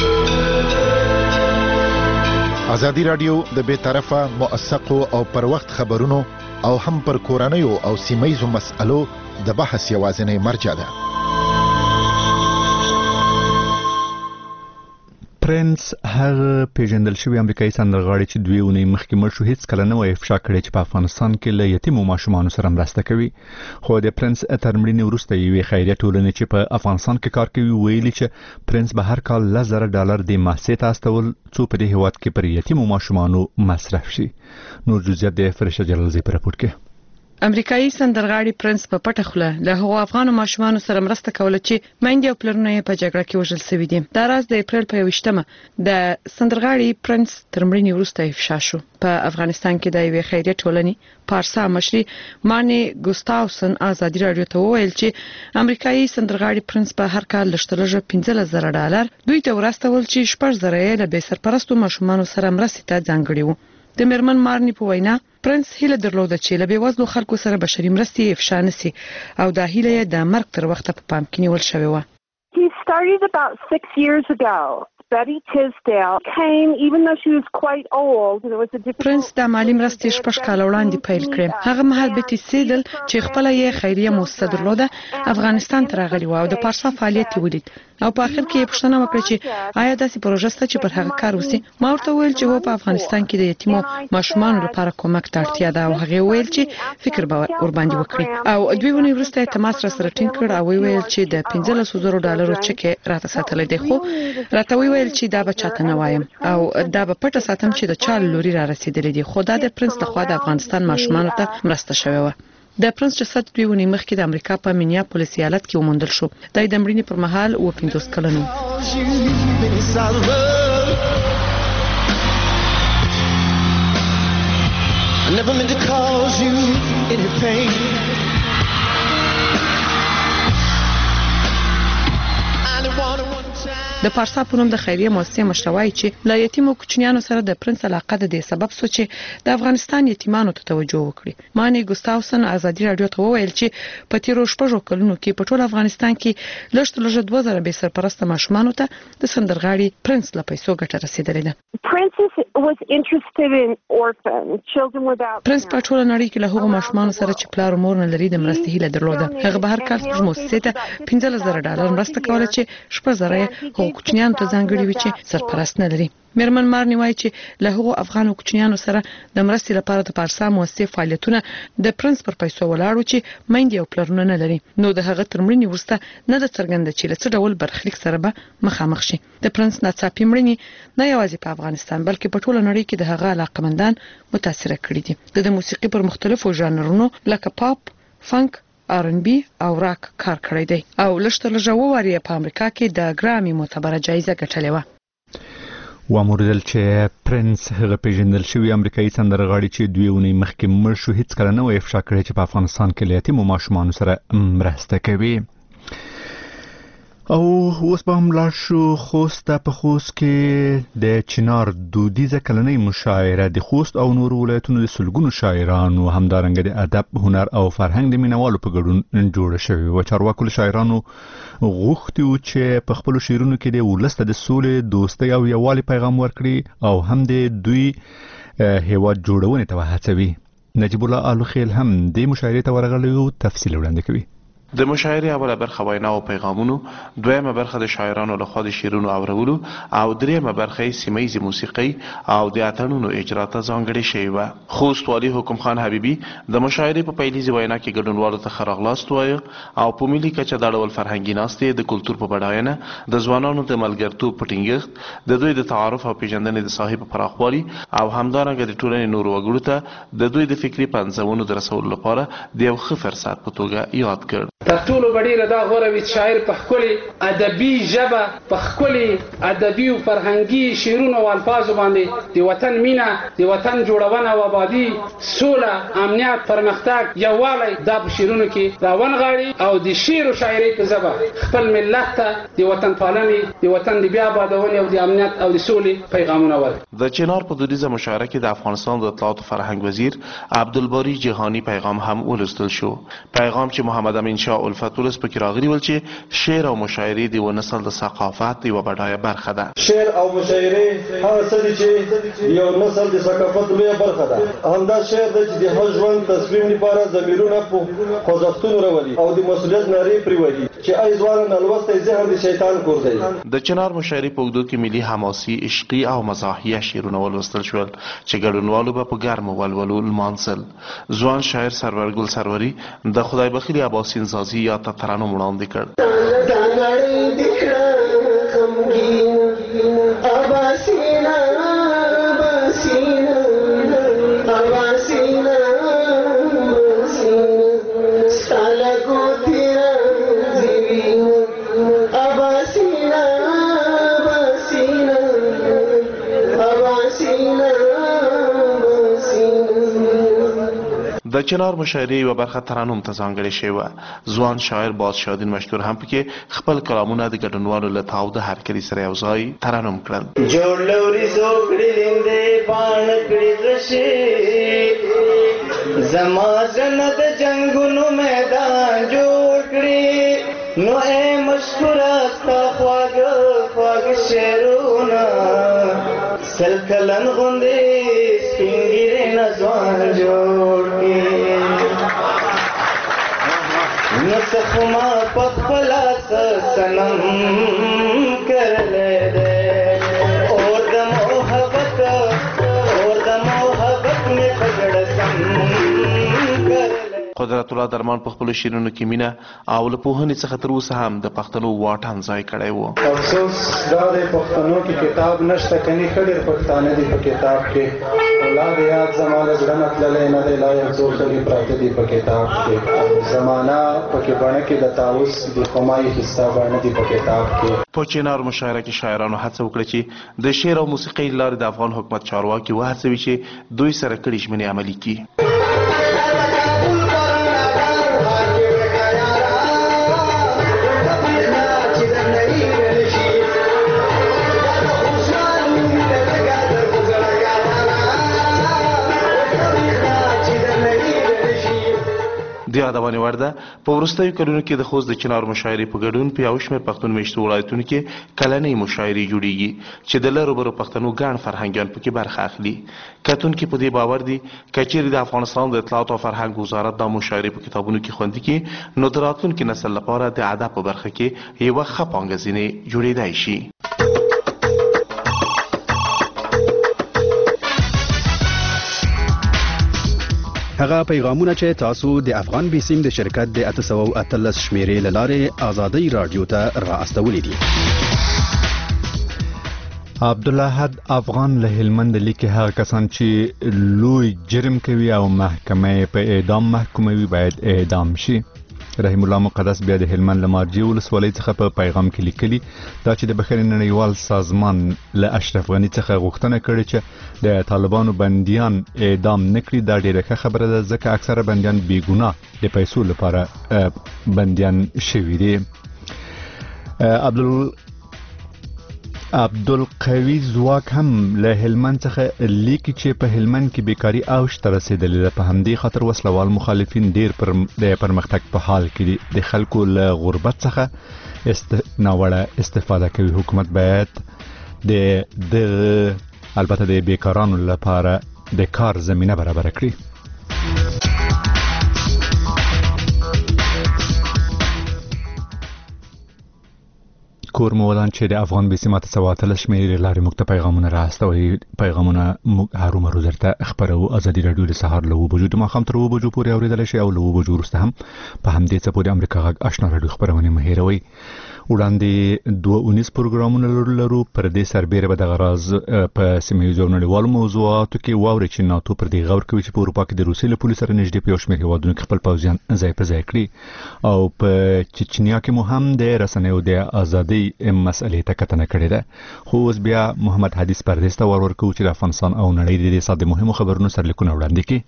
Speaker 19: ازادي رادیو د بې طرفه موثقو او پر وخت خبرونو او هم پر کورنیو او سیمایزو مسألو د بحث یوازینی مرجع ده.
Speaker 2: پرنس هغه پیژندل شوی امریکایي سندرغاړی چې 2 اونۍ مخکې مړ شو هیڅ کله نه وایي افشا کړی چې په افغانستان کې له یتیمو ماشومانو سره مرسته کوي. خو د پرنس تر مړینې وروسته یوې خیریه ټولنې چې په افغانستان کې کار کوي ویلي چې پرنس به هر کال $10,000 د ماسې ته استول څو په دې هیواد کې پر یتیمو ماشومانو مصرف شي. نور جزئیات د فرشه جلالزی په راپور کې.
Speaker 9: امریکایي سندرغاړي پرنس په پټه خوله له هغو افغانو ماشومانو سره مرسته کوله چې میندې او پلرونه یې په جګړه کې وژل شوي دي. دا راز د اپریل په 21مه د سندرغاړي پرنس تر مړینې وروسته افشا شو. په افغانستان کې د یوې خیریه ټولنې پارسا مشري ماني ګوستاوسن ازادي رادیو ته وویل چې امریکایي سندرغاړي پرنس په هر کال لشتلجه $15,000 دوی ته ورستول چې 4,000 یې له بې سرپرستو ماشومانو سره مرستې ته ځانګړي وو. د میرمن مارني په وینا پرنس هیله درلوده چې له بېوزلو خلکو سره بشري مرستې افشا نشي او دا هیله یې د مرګ تر وخته په پام کې نیول شوې وه.
Speaker 5: He started about 6 years ago. Betty Tisdale came even though she was quite old. There was a difficult
Speaker 9: پرنس د مالی مرستې 6 کال وړاندې پیل کړې. هغه مهال بیټي سیدل چې خپل یې خیریه مؤسسه درلوده افغانستان ته راغلی و او د پارسا فعالیت ولید او په اخر کې پوښتنه وکړه چې آیا داسې پروژه شته چې پر هغه کار وسی. ما ورته ویل چې هو په افغانستان کې د یتیمو ماشومانو لپاره کومک ته اړتیا ده او هغه ویل چې فکر به ور باندې وکړي او 2 ونې وروسته تماس را سره ټینګ کړ او ویل چې د $15,000 چک راته ساتل دي. خو راته ویل چې دا به چاته نه وایم او دا به پټه ساتم چې د چا لوري را رسیدلې دي. خو دا د پرنس لخوا د افغانستان ماشومانو ته مرسته شوې و. د پرنس جسد 2 ونې مخکې د امریکا په مینیاپولیس ایالت کې وموندل شو. د مړینې پر مهال 50 کلن و. د پارسا په نوم د خیریه مؤسسې مشروعي چې له یتیمو کوچنیانو سره د پرنس علاقه د دې سبب سو چې د افغانستان یتیمانو ته توجه وکړي. ماني ګوستاوسن ازادي رادیو ته وویل چې په تیرو 6 کلونو کې په ټول افغانستان کې لږ 2000 بې سرپرسته ماشومانو ته د سندرغاړي پرنس له پیسو ګټه رسیدلې ده.
Speaker 5: Prince was interested in orphans, children without
Speaker 9: پرنس په ټول نړۍ کې له هغو ماشومانو سره چې پلار او مور نه لري د مرستې هیله درلوده. هغه به هر کال په مؤسسې ته $15,000 مرسته کوله چې 4,000 کوچنیانو ته ځانګړي وي چې سرپرست نه لري. میرمن مارني وایي چې له هغو افغانو کوچنیانو سره د مرستې لپاره د پارسا مؤسسې فعالیتونه د پرنس پر پیسو ولاړو چې میندې او پلرونه نه لري. نو د هغه تر مړینې وروسته نه د څرګنده چې له څه ډول برخلیک سره به مخامخ شي. د پرنس ناڅاپي مړینې نه یوازې په افغانستان بلکې په ټوله نړۍ کې د هغه علاقمندان متاثر کړي دي. د موسیقي پر مختلفو ژانرونو لکه پاپ، فنک، R&B او راک کار کړی دی او لږ واري په امریکا کې د ګرامي معتبره جایزه ګټلې و.
Speaker 2: واموردل چې پرنس هغه پیژندل شوی امریکایي سندرغاړي چې 2 اونۍ مخکې مړ شو هیڅ کله نه وایي افشا کړی چې په افغانستان کې له یتیمو ماشومانو سره مرسته کوي. او اوس به هم لاړ شو خوست ته. په خوست کې د چنار دودیزه کلنۍ مشاعره د خوست او نورو ولایتونو د سلګونو شاعرانو همدارنګه د ادب، هنر او فرهنګ د مینوالو په ګډون جوړه شوې وه. چارواکو له شاعرانو غوښتي وو چې په خپلو شعرونو کې د ولس ته د سولې، دوستۍ او یووالي پیغام ورکړي او هم د دوی هیواد جوړونې ته وهڅوي. نجیب الله آلوخیل هم د مشاعرې ته ورغلی و، تفصیل وړاندې کوي.
Speaker 15: د مشاعرې اوله برخه وینا او پیغامونو، دویمه برخه د شاعرانو لخوا د شعرونو اورولو او دریمه برخه سیمه موسیقي او د اتڼونو اجرا ته ځانګړې شوې وه. خوست والي حکم خان حبیبي د مشاعرې په پیلیزي وینا کې ګډونوالو ته ښه راغلاست وایه او په ملي کچه دا ډول فرهنګي ناستې د کلتور په بډاینه، د ځوانانو د ملګرتوب په ټینګښت، د دوی د تعارف او پیژندنې د ساحې په پراخوالي او همدارنګه د ټولنې نورو وګړو ته د دوی د فکري پنځونو د رسولو لپاره د یو ښه فرصت په توګه یاد کړ.
Speaker 20: تر ټولو ډیره دا غوره وي شاعر په خپل ادبي ژبه، په خپل ادبي او فرهنګي شعرونو او الفاظو باندې د وطن مینه، د وطن جوړونه او آبادی، سوله، امنیت، پرمختګ، یووالی دا په شعرونو کې راونغاړي او د شعر او شاعرۍ په ژبه خپل ملت ته د وطن پالنې، د وطن د بیا آبادونې او د امنیت او د سولې پیغامونه ورکړي.
Speaker 15: د چنار په دودیزه مشاعره کې د افغانستان د اطلاعات او فرهنګ وزیر عبدالباری جهانی پیغام هم ولوستل شو. پیغام چې محمد امین شاه الفت ولس پکې راغلي ول چې شعر او مشاعرې د یو نسل د ثقافت یوه بډایه برخه ده.
Speaker 21: شعر او مشاعرې هغه څه دي چې یو نسل د ثقافت لویه برخه ده. همدا شعر دی چې د هر ژوند تصمیم لپاره ضمیرونه په خوځښتونو راولي او د مسؤلیت نارې پرې وهي چې ای ځوانه نالوستی ذهن د شیطان کور دی.
Speaker 15: د چنار مشاعرې په اوږدو کې ملي حماسي، عشقي او مزاحیه شعرونه ولوستل شول چې ګډونوالو به په ګرمو ولولو لمانځل. ځوان شاعر سرور ګل سروري د خدای بخیلي اباسین سازي یا ته ترانو وړاندې کړ. د چنار مشاعرې یوه برخه ترانوم ته ځانګړې شوې وه. ځوان شاعر بادشاهدین مشکور هم پکې خپل کلامونه د ګډونوالو له تاوده هرکلي سره یو ځای ترانوم کړل.
Speaker 22: جوړ لوري زوکړې لیندې پاڼ کړې درشي، زما زنه د جنګونو میدان جوړ کړې، نو اے مشکوره ستا خواږه خواږه شعرونه سل کلن غوندې سپین ږیرې نه ځوان جوړ کړې. نو څه خو ما په خپله څه صنم کرلی دی، اور د محبت مې په زړه سم کرلی.
Speaker 15: قدرت الله درمان په خپلو شعرونو کې مینه او له پوهنې څخه تر اوسه هم د پښتنو واټن ځای کړی و.
Speaker 21: افسوس دا د پښتنو کې کتاب نشته، کني ښه ډېر پښتانه دي په کتاب کې. اولاد یاد زما له زړه نه تللی نه دی، لا یو څو ښځې پراته دي په کتاب کې. زمانه پکې بڼه کې د طاووس د خمایي خسته بڼه دي په کتاب کې.
Speaker 15: په چنار مشاعره کې شاعرانو هڅه وکړه چې د شعر او موسیقۍ له لارې د افغان حکومت چارواکي وهڅوي چې دوی سره کړي ژمنې عملي کړي. د یادونې وړ ده په وروستیو کلونو کې د خوست د چنار مشاعرې په ګډون په یو شمېر پښتون میشتو ولایتونو کې کلنۍ مشاعرې جوړیږي چې د لرو برو پښتنو ګڼ فرهنګیان پکې برخه اخلي. کتونکي په دې باور دي که چیرې د افغانستان د اطلاعات او فرهنګ وزارت دا مشاعرې په کتابونو کې خوندي کړي، نو د راتلونکي نسل لپاره د ادب په برخه کې یوه ښه پانګزینې جوړېدای شي.
Speaker 23: هغه پیغامونه چې تاسو د افغان بیسیم د شرکت د 813 شمیرې لاره آزادۍ رادیو ته را استولې دي.
Speaker 2: عبدالله افغان له هلمند لیکي هغه کسان چې لوی جرم کوي او محکمه په اعدام محکوموي باید اعدام شي. رحیم الله مقدس بیا د هلمند له مارجې ولسوالۍ څخه په پیغام کې لیکلي دا چې د بخښنې نړیوال سازمان له اشرف غني څخه غوښتنه کړې چې د طالبانو بندیان اعدام نه کړي دا ډېره ښه خبره ده ځکه اکثره بندیان بې ګناه د پیسو لپاره بندیان شوي دي. عبدالقوي ځواک هم له هلمند څخه لیکي چې په هلمند کې بیکاری اوج ته رسیدلې ده. په همدې خاطر وسلوال مخالفین ډیر د پرمختګ په حال کې دي. د خلکو له غربت څخه ناوړه استفاده کوي. حکومت باید البته د بیکارانو لپاره د کار زمینه برابر کړي. کور مولان چې د افغان بسمات سواتل شمیرې لارې موږ ته پیغامونه راستوي. پیغامونه موږ هرومرو درته خبرو. ازادي رادیو د سهار له وبجو د ماخام تر وبجو پورې اوریدل شي او له وبجو وروسته هم په همدې څه پورې امریکا غږ آشنا رادیو خبرونه مهیروي. وړاندې 219 پروګرامونه لرو. پر دې سربېره به د غراز په سیمه‌ییزو نړیوالو موضوعاتو کې واوري چې ناتو پر دې غور کوي چې په اروپا کې د روسیې له پولیسو سره نږدې په یو شمېر هیوادونو کې خپل پوځیان ځای په ځای کړي او په چچنیا کې مو هم د رسنیو د ازادي مسئلې ته کتنه کړې ده. خو اوس بیا محمد حدیث پردیس ته ورکو چې د افغانستان او نړۍ د ساده مهمو خبرونو سرلیکونه وړاندې کړي.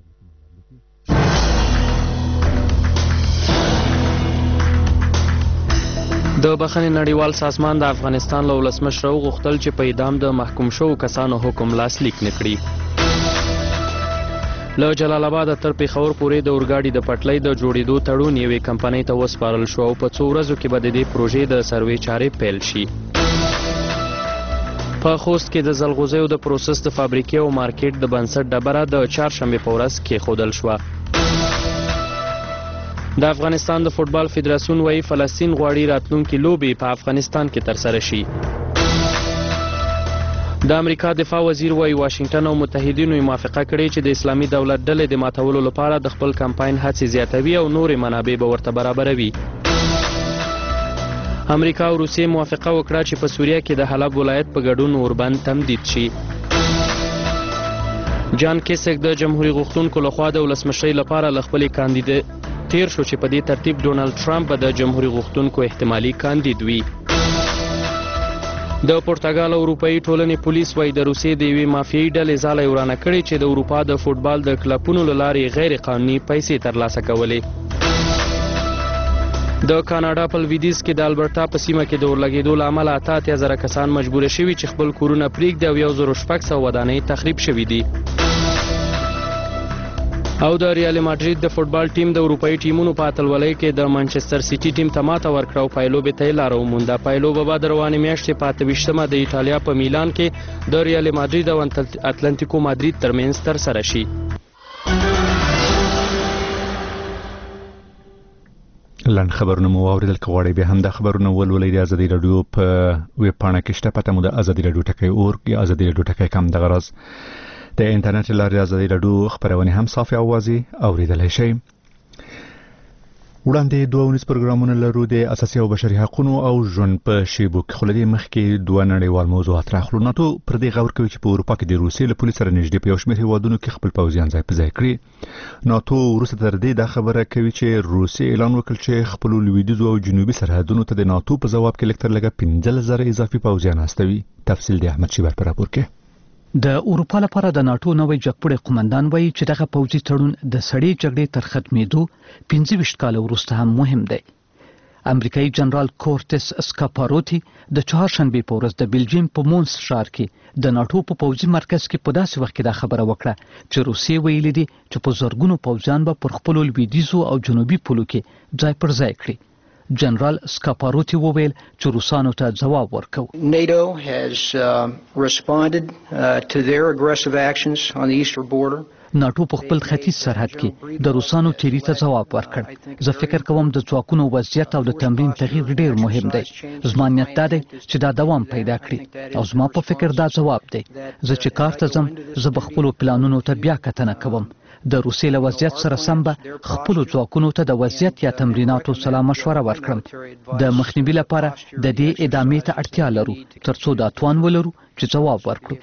Speaker 1: د بخښنې نړیوال سازمان د افغانستان له ولسمشر غوښتل چې په اعدام د محکوم شوو کسانو حکم لاسلیک نه کړي. له جلال آباد تر پېښور پورې د اورګاډي د پټلۍ د جوړېدو تړون یوې کمپنۍ ته وسپارل شو او په څو ورځو کې به د دې پروژې د سروې چارې پیل شي. په خوست کې د ځلغوزیو د پروسس د فابریکې او مارکیټ د بنسټ ډبره د چهارشنبې په ورځ کېښودل شوه. د افغانستان د فوټبال فدراسیون وايي فلسطین غواړي راتلونکي لوبې په افغانستان کې ترسره شي. د امریکا دفاع وزیر وايي واشنگټن او متحدینو موافقه کړې چې د اسلامي دولت ډلې د ماتولو لپاره د خپل کمپاین هڅې زیاتوي او نورې منابع به ورته برابروي. امریکا او روسیې موافقه وکړه چې په سوریه کې د حلب ولایت په ګډون اوربند تمدید شي. جان کیسک د جمهوریت غوښتونکو لخوا د ولسمشرۍ لپاره له خپلې کاندید تیر شو چې په دې ترتیب ډونالد ټرمپ به د جمهوریت غوښتونکو احتمالي کاندید وي. د پرتګال او اروپایي ټولنې پولیس وايي د روسیې د یوې مافیایي ډلې ځاله ورانه کړې چې د اروپا د فوټبال د کلبونو له لارې غیر قانوني پیسې ترلاسه کولې. د کاناډا په لویدیځ کې د البرټا په سیمه کې د اورلګېدو له امله 8000 کسان مجبور شوي چې خپل کورونه پرېږدي او 1600 ودانۍ تخریب شوي دي. او د ریال ماډرید د فوټبال ټیم د اروپایي ټیمونو په اتلولۍ کې د منچستر سیټي ټیم ته ماته ورکړه او پایلوبې ته یې لاره ومونده. پایلوبه به د روانې میاشتې په 28مه د ایټالیا په میلان کې د ریال ماډرید او اتلانتیکو مادرید ترمنځ ترسره شي.
Speaker 2: لن خبرونه مو واوریدل. که غواړئ بیا هم د خبرونه ولولئ د ازادي رادیو په ویب پاڼه کې شته. پته مو د ازادي رادیو ټکی اورګ یا ازادي رادیو ټکی کم. دغه راز د انټرنیټ لارې ازادي رادیو خبرونه هم صافي اوازي اوریدلای شئ. وړاندې 219 پروګرامونه لرو د اساسي او بشري حقوقو او ژوند په شیبو کې. خو لدې مخکې دوه نړیوال موضوعات راخلو. ناتو پر دې غور کوي چې په اروپا کې د روسیې له پولیسو سره نږدې په یو شمېر هیوادونو کې خپل پوځیان ځای په ځای کړي. ناتو وروسته تر دې دا خبره کوي چې روسیې اعلان وکړ چې خپل لویدیځو او جنوبي سرحدونو ته د ناتو په ځواب کې لکتر لګه 15000 اضافي پوځیان استوي. تفصیل د احمد شیبر پر راپور کې.
Speaker 8: د اروپا لپاره د ناتو نوې جګپړې قومندان وایي چې دغه پوځي تړون د سړې جګړې تر ختمېدو 25 کال وروسته هم مهم دی. امریکایي جنرال کورټس اسکاپاروتی د چهارشنبې په ورځ د بلجیم په مونس ښار کې د ناتو په پوځي مرکز کې په داسې وخت کې دا خبره وکړه چې روسیې ویلي دي چې په زرګونو پوځیان به پر خپل لویدیځو او جنوبي پولو کې ځای پر ځای کړي. جنرال سکاپاروتی وویل چې روسانو ته ځواب ورکو.
Speaker 3: NATO has responded to their aggressive actions on the eastern border.
Speaker 8: ناتو په خپل ختیځ سرحد کې د روسانو تیری ته ځواب ورکړ. زه فکر کوم د ځواکونو وضعیت او د تمرین تغییر ډیر مهم دی. زما نیت دا دی چې دا دوام پیدا کړي او زما په فکر دا ځواب دی. زه چې کار ته ځم زه به خپل پلانونو ته بیا کتنه کوم. د روسیې له وضعیت سره سم به خپل ځواکونو ته د وضعیت یا تمریناتو سلا مشوره ورکړم. د مخنیوي لپاره د دې ادامې ته اړتیا لرو ترڅو دا توان ولرو چې ځواب ورکړو.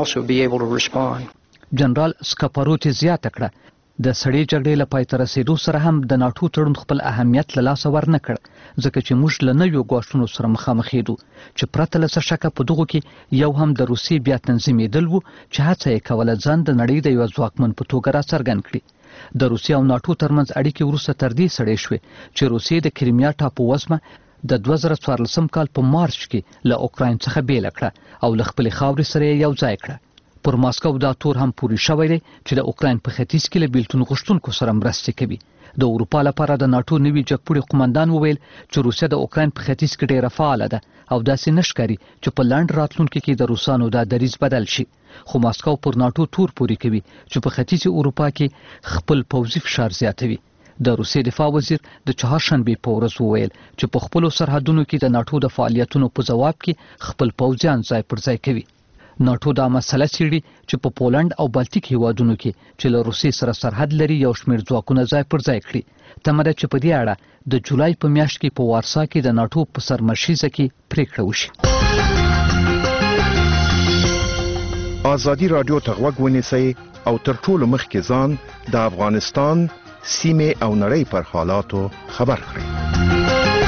Speaker 8: جنرال سکاپاروتی زیاته کړه د سړې جګړې له پای ته رسیدو سره هم د ناتو تړون خپل اهمیت له لاسه ورنه کړ ځکه چې موږ له نویو ګواښونو سره مخامخ یو چې پرته له څه شکه په دغه کې یو هم د روسیې بیا تنظیمېدل وو چې هڅه یې کوله ځان د نړۍ د یو ځواکمن په توګه راڅرګند کړي. د روسیې او ناتو ترمنځ اړیکې وروسته تر دې سړې شوې چې روسیې د کریمیا ټاپو وزمه د 2014 کال په مارچ کې له اوکراین څخه بیل کړه او له خپل خاورې سره یو ځای کړه. پر ماسکو دا تور هم پوری شوی دی چې د اوکراین په ختیځ کې له بیلتون غوښتونکو سره مرسته کوي. د اروپا لپاره د ناتو نوي جګپوړي قومندان وویل چې روسیه د اوکراین په ختیځ کې ډیره فعاله ده او داسې نشکاري چې په لاند راتلونکو کې د روسانو د دریځ بدل شي. خو ماسکو پر ناتو تور پوری کوي چې په ختیځ اروپا کې خپل پوځي فشار زیاتوي. د روسیې دفاع وزیر د چهارشنبه په ورځ وویل چې په خپل سرحدونو کې د ناتو د فعالیتونو په جواب کې خپل پوځیان ځای پر ځای کوي. ناتو دا مسله څېړي چې په پولند او بالتیک هیوادونو کې چې له روسیې سره سرحد لري یو شمېر ځواکونه ځای پر ځای کړي. تمه ده چې په دې اړه د جولای په میاشت کې په وارسا کې د ناتو په سرمشیزه کې پریکړه وشي.
Speaker 4: ازادي رادیو ته غوږ ونیسئ او تر ټولو مخکې ځان د افغانستان سیمې او نړۍ پر حالاتو خبر کړئ.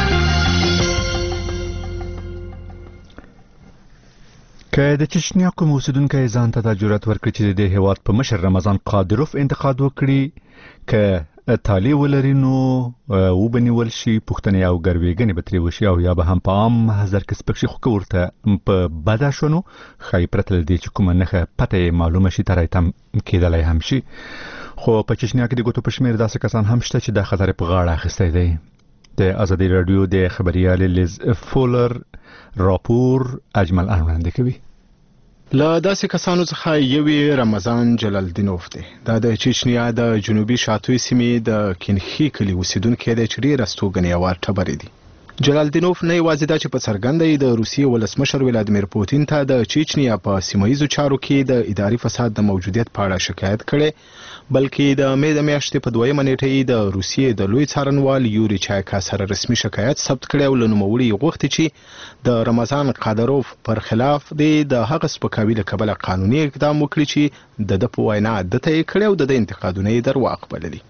Speaker 2: که د چچنیا کوم اوسیدونکو ځان ته د جرأت ورکړي چې د هیواد په مشر رمضان قادروف انتقاد وکړي که تالی ولري نو وبنیول شي پښتنې او ګرویګنې به ترې وشي او یا به هم په عام محضر کې سپک شي خو که ورته په بده شونو ښایي پرته له دې چې کومه نښه پته یې معلومه شي ترای تم کېدلی هم شي. خو په چچنیا کې د ګوتو په شمېر داسې کسان هم شته چې دا خطر په غاړه اخیستی دی. د ازادي رادیو د خبريال لیز فولر راپور اجمل وړاندې کوي.
Speaker 7: له داسې کسانو څخه یو رمضان جلالدینوف دی. دا د چچنیا د جنوبي شاتوي سیمې د کینخي کلی اوسیدونکی دی چې ډېر استوګنیوار ټبرې دي. جلالدینوف نه یوازې دا چې په څرګنده د روسیې ولسمشر ولادیمیر پوتین ته د چچنیا په سیمایي چارو کې د اداري فساد د موجودیت په اړه شکایت کړي، بلکې د مې د میاشتې په 2 نیټه د روسیې د لوی څارنوال یوري چایکا سره رسمي شکایت ثبت کړی او له نوموړي غوښتي چې د رمضان قادروف پر خلاف د هغه سپکاوي له کبله قانوني اقدام وکړي چې د په وینا د ته کړي او د انتقادونه یې درواغ بللي.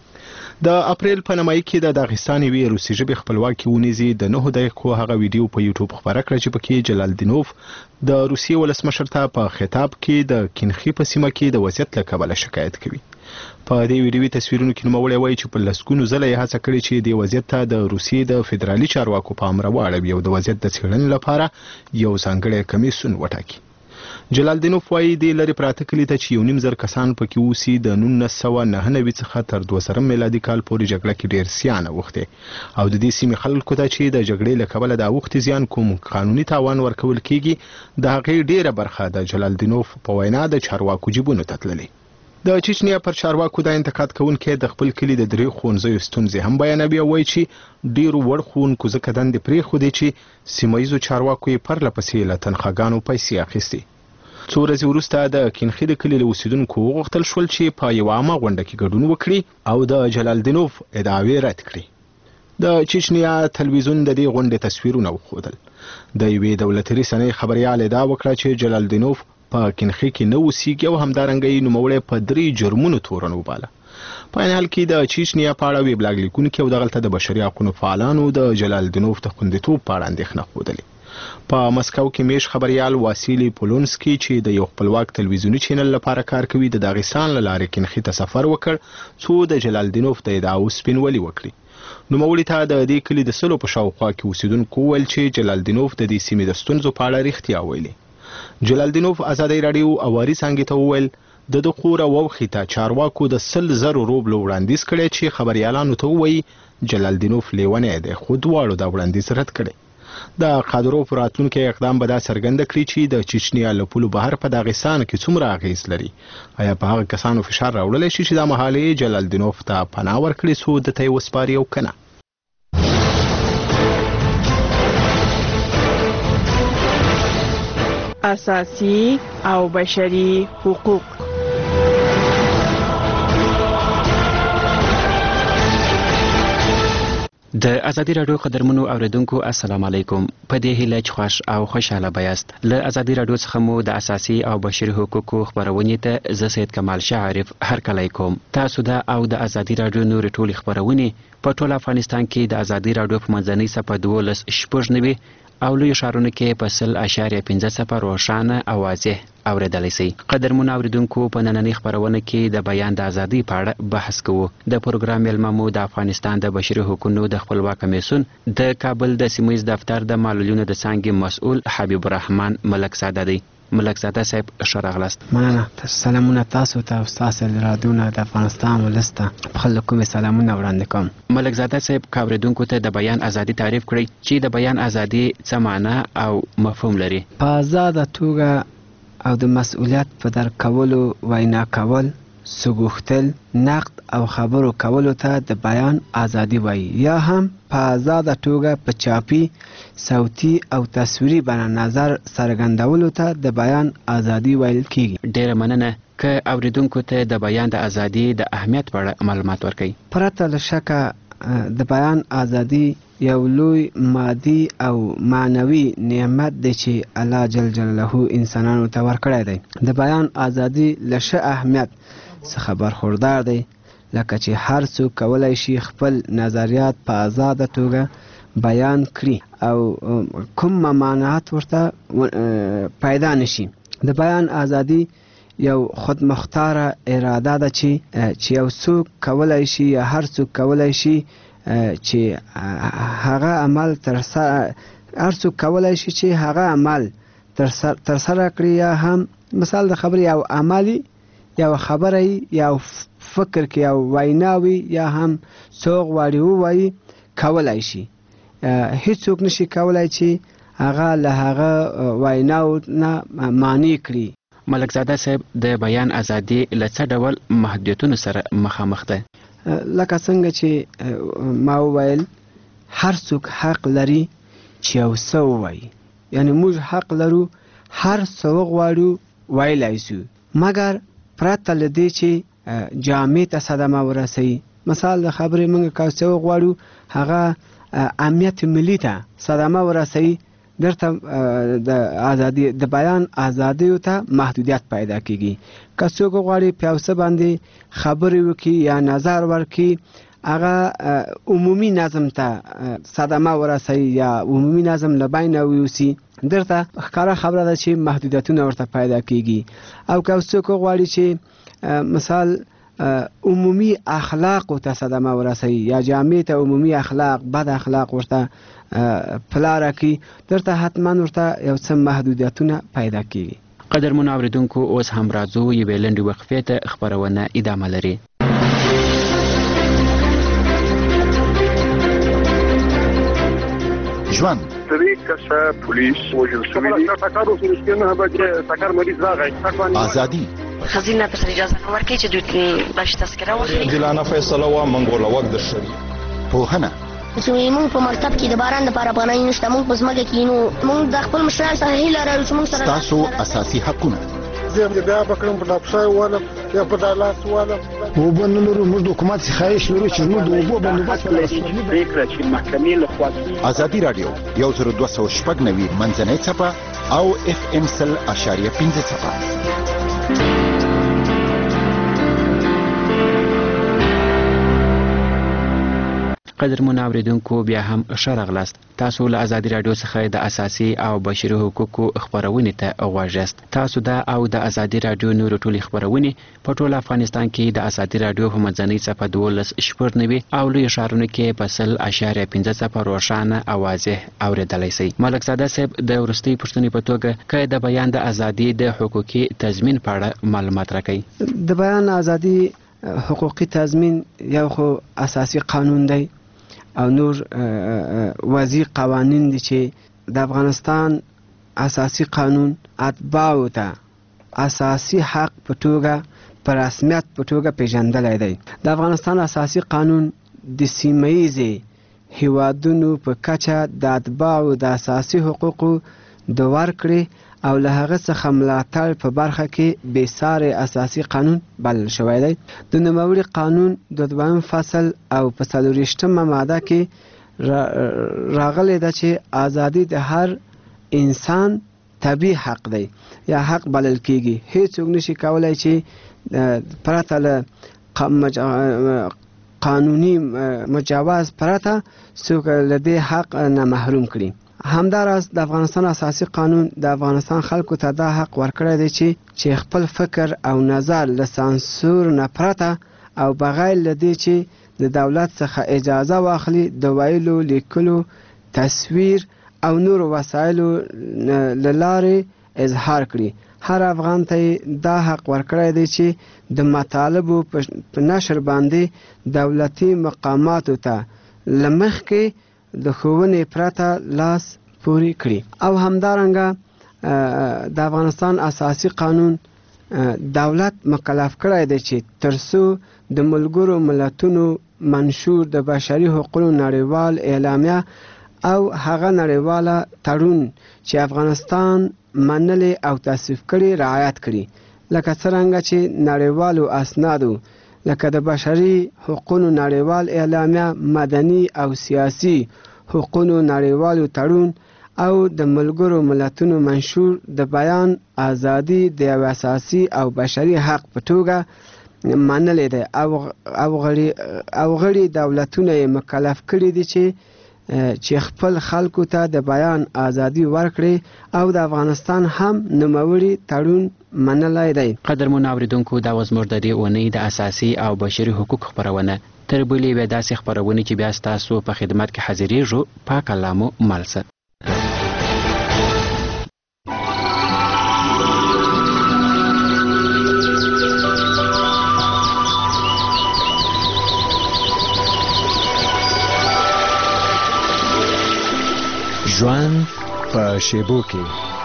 Speaker 7: د اپریل په نیمایي کې د داغستان وی روسي ژبې خپلواکي ونیزي د 9 دقیقو هغه ویډیو په یوټیوب خبره کړه چې پکې جلالدینوف د روسیې ولسمشر ته په خطاب کې د کینخي په سیمه کې د وضعیت له کبله شکایت کوي. په دې ویډیوي تصویرونو کې نوموړی وایي چې په لسګونو ځله یې هڅه کړې چې د وضعیت ته د روسیې د فدرالي چارواکو پام راواړوي او د وضعیت د څېړنې لپاره یو ځانګړی کمیسیون وټاکي. جلالدینوف وایي د لرې پراته کلي ته چې 1.5 کسان پکې اوسي د 1999 څخه تر 2000 میلادي کال پورې جګړه کې ډېر زیان اوښتی او د دې سیمې خلکو ته چې د جګړې له کبله د اوښتي زیان کوم قانوني تاوان ورکول کیږي د هغې ډېره برخه د جلالدینوف په وینا د چارواکو جیبونو ته تللې. د چچنیا پر چارواکو د انتقاد کوونکي د خپل کلی د 3 ښوونځیو ستونزې هم بیانوي او وایي چې ډېرو وړ ښوونکو ځکه دندې پرېښودې چې سیمه ییزو چارواکو یې پرله پسې له تنخواګانو پیسې اخیستې. څو ورځې وروسته د کینخي د کلي له اوسیدونکو وغوښتل شول چې په یوه عامه غونډه کې ګډون وکړي او د جلالدینوف ادعاوې رد کړي. د چچنیا تلویزیون د دې غونډې تصویرونه وښودل. د یوې دولتي رسنۍ خبریال ادعا وکړه چې جلالدینوف په کینخي کې نه اوسیږي او همدارنګه یې نوموړی په 3 جرمونو تورن وباله. په این حال کې د چچنیا په اړه ویبلاګ لیکونکي او دغلته د بشري حقوقو فعالانو د جلالدینوف د خوندیتوب په اړه اندېښنه ښودلې. په مسکو کې میش خبریال واسیلی پولونسکی چې د یو خپلواک تلویزیونی چینل لپاره کار کوي د داغستان له لارې کینخي ته سفر وکړ څو د جلالدینوف د ادعاو سپینولي وکړي. نوموړي ته د دې کلي د 100 په شاوخوا کې اوسیدونکو وویل چې جلالدینوف د دې سیمې د ستونزو په اړه رښتیا ویلي. جلالدینوف ازادي رادیو اواري څنګه ته وویل د خور او وخته چارواکو د 100,000 روبلو وړاندیز کړي چې خبريالانو ته وایي جلالدینوف لیونه دی خو دواړو دا وړاندیز رد کړي. د قادروف راتلونکي اقدام به دا څرګنده کړي چې د چچنیا له پولو بهر په داغستان کې څومره اغیز لري. آیا په هغه کسانو فشار راوړلی شي چې دا مهالې جلالدینوف ته پناه ورکړي څو د ته وسپاري او کنه.
Speaker 10: اساسي او بشري حقوق.
Speaker 24: د ازادي رادیو قدرمنو اوریدونکو السلام علیکم. په دې هیله چې خوش او خوشاله بایاست. له ازادي رادیو څخه مو د اساسي او بشري حقوقو خبرونه ته زه سید کمال شاه عارف هرکلی کوم. تاسو دا او د ازادي رادیو نور ټولې خبرونه په ټول افغانستان کې د ازادي رادیو په منځنۍ صفحه 12 شپږ او لوی ښارونو کې په 0.5 روښانه او واضح اوریدلی سي. قدرمن اوریدونکو په نننۍ خبرونه کې د بیان د ازادۍ په اړه بحث کوو. د پروګرام مېلمه مو د افغانستان د بشري حقوقو د خپلواک کمیسیون د کابل د سیمه‌ییز دفتر د معلولینو د څانګې مسؤل حبیب الرحمن ملک زاده دی. ملک زاده صاحب ښه راغلاست.
Speaker 11: مننه. سلامونه تاسو ته او ستاسو رادیو د افغانستان ولس ته په خلکو مې سلامونه وړاندې کوم.
Speaker 24: ملک زاده صاحب اوریدونکو ته د بیان ازادي تعریف کړئ چې د بیان ازادي څه معنی او مفهوم لري.
Speaker 11: په آزاده توګه او د مسؤلیت په درک کولو وینا کول، سوګوختل، نقد او خبرو کولو ته د بیان ازادي وایي، یا هم په آزاده توګه په چاپي، صوتي او تصویري بڼه نظر څرګندولو ته د بیان ازادي ویل کیږي.
Speaker 24: ډیره مننه. که اوریدونکو ته د بیان د ازادي د اهمیت په اړه معلومات ورکړئ.
Speaker 11: پرته له شکه د بیان ازادي یو لوی مادي او معنوي نعمت دی چې الله جل جلاله انسانانو ته ورکړی دی. د بیان ازادي له ښه اهمیت څخه برخوردار دی، لکه چې هر څوک کولی شي خپل نظریات په آزاده توګه بیان کړي او کوم ممانعت ورته پیدا نشي. د بیان ازادي یو خودمختاره اراده ده چې یو څوک کولی شي یا هر څوک کولی شي چې هغه عمل هر څوک کولی شي چې هغه عمل ترسره کړي، یا هم مثال د خبرې یو عملي یو خبره یا فکر کې یو ویناوي یا هم څوک غواړي ووایي کولی شي. هیڅوک نشي کولی چې هغه له هغه ویناو نه معنی کړي.
Speaker 24: ملک زاده صاحب د بیان ازادي له څه ډول محدودیتونو سره مخامخ ده؟
Speaker 11: لکه څنګه چې ما وویل، هر څوک حق لري چې یو څه ووایي، یعنی موږ حق لرو هر څه وغواړو ویلی سو، مګر پرته له دې چې جامع ته صدمه ورسوي. مثال د خبرې موږ که څه وغواړو هغه امنیت ملي ته صدمه ورسوي، درته د بیان ازادیو ته محدودیت پیدا کیږي. که څوک غواړي په یو څه باندې خبرې وکړي یا نظر ورکړي، هغه عمومي نظم ته صدمه ورسوي یا عمومي نظم له بینه ویوسي، درته ښکاره خبره ده چې محدودیتونه ورته پیدا کیږي. او که څوک غواړي چې مثال عمومي اخلاق ته صدمه ورسوي یا جامع ته عمومي اخلاق، بد اخلاق ورته پلاره کی، درته حتما ورته یو څه محدودیتونه پیدا کیږي.
Speaker 24: قدرمن اوریدونکو، اوس هم راځو یوې لنډې وقفې ته، خبرونه ادامه لري.
Speaker 19: ژوند ازادي
Speaker 12: خزینه ته اجازه نه ورکړي چې دوی بش تذکره واخلي.
Speaker 13: عادلانه فیصله و منګوله وخت د شری
Speaker 19: پوهنه
Speaker 14: چې موږ په مکتب کې د باران لپاره پناه نشته، موږ په ځمکه کې نو موږ د خپل مشرانو سره هیله لرو چې موږ سره
Speaker 19: تاسو اساسي حقونه
Speaker 25: زه بیا بکرم په لاپسای واله یا په دالاس واله وبن لرو. موږ د حکومت څخه خواهش لرو چې موږ د اوبو بندوبست
Speaker 26: وکړو چې محکمې له خوا
Speaker 19: ازادي رادیو 1290 منځنۍ څپه او FM 100.5 څپه.
Speaker 24: قدرمن اوریدونکو، بیا هم ښه راغلاست. تاسو له ازادي رادیو څخه د اساسي او بشري حقوقو خبرونه ته غوږ یاست. تاسو دا او د ازادي رادیو نور ټولې خبرونه په ټول افغانستان کې د ازادي رادیو په منځنۍ څپه 12.90 او لوی ښارونو کې په 0.5 روښانه او واضح اوریدلی سي. ملک زاده صاحب د وروستۍ پوښتنې په توګه که د بیان د ازادي د حقوقي تضمین په اړه معلومات راکړئ.
Speaker 11: د بیان ازادي حقوقي تضمین یو خو اساسي قانون دی او نور وضعي قوانین دي چې د افغانستان اساسي قانون اتباعو ته اساسي حق په توګه په رسمیت په توګه پیژندلی دی. د افغانستان اساسي قانون د سیمه‌ییزې هیوادونو په کچه د اتباعو د اساسي حقوقو د ورکړې او له هغه څخه ملاتړ په برخه کې بېسارې اساسي قانون بلل شوی دی. د نوموړي قانون د 2 فصل او په 40مه ماده کې راغلی ده چې ازادي د هر انسان طبیعي حق دی یا حق بلل کیږي. هیڅوک نشي کولی چې پرته له قانوني مجاز پرته څوک له دې حق نه محروم کړي. همداراز د افغانستان اساسي قانون د افغانستان خلکو ته دا حق ورکړی دی چې خپل فکر او نظر له سانسور نه پرته او بغیر له دې چې د دولت څخه اجازه واخلي د ویلو، لیکلو، تصویر او نور وسایلو له لارې اظهار کړي. هر افغان ته دا حق ورکړی دی چې د مطالبو په نشر باندې دولتي مقاماتو ته له مخکې د ښوونې پرته لاس پورې کړي. او همدارنګه د افغانستان اساسي قانون دولت مکلف کړی دی چې ترڅو د ملګرو ملتونو منشور د بشري حقوقو نړیوال اعلامیه او هغه نړیواله تړون چې افغانستان منلې او تصویب کړي رعایت کړي، لکه څرنګه چې نړیوالو اسنادو لکه د بشري حقوقو نړیوال اعلامیه، مدني او سیاسي حقوقو نړیوالو تړون او د ملګرو ملتونو منشور د بیان ازادي د یو اساسي او بشري حق په توګه منلې ده او غړي دولتونه یې مکلف کړي دي چې خپل خلکو ته د بیان ازادي ورکړي او د افغانستان هم نوموړي تړون منلی دی.
Speaker 24: قدرمن اوریدونکو، دا وزموږ د دې اونۍ د اساسي او بشري حقوق خپرونه. تر بلې بیا داسې خپرونې چې بیا ستاسو په خدمت کې حاضرېږو. پاک الله مو مل شه.
Speaker 23: ژوند په شیبو کې.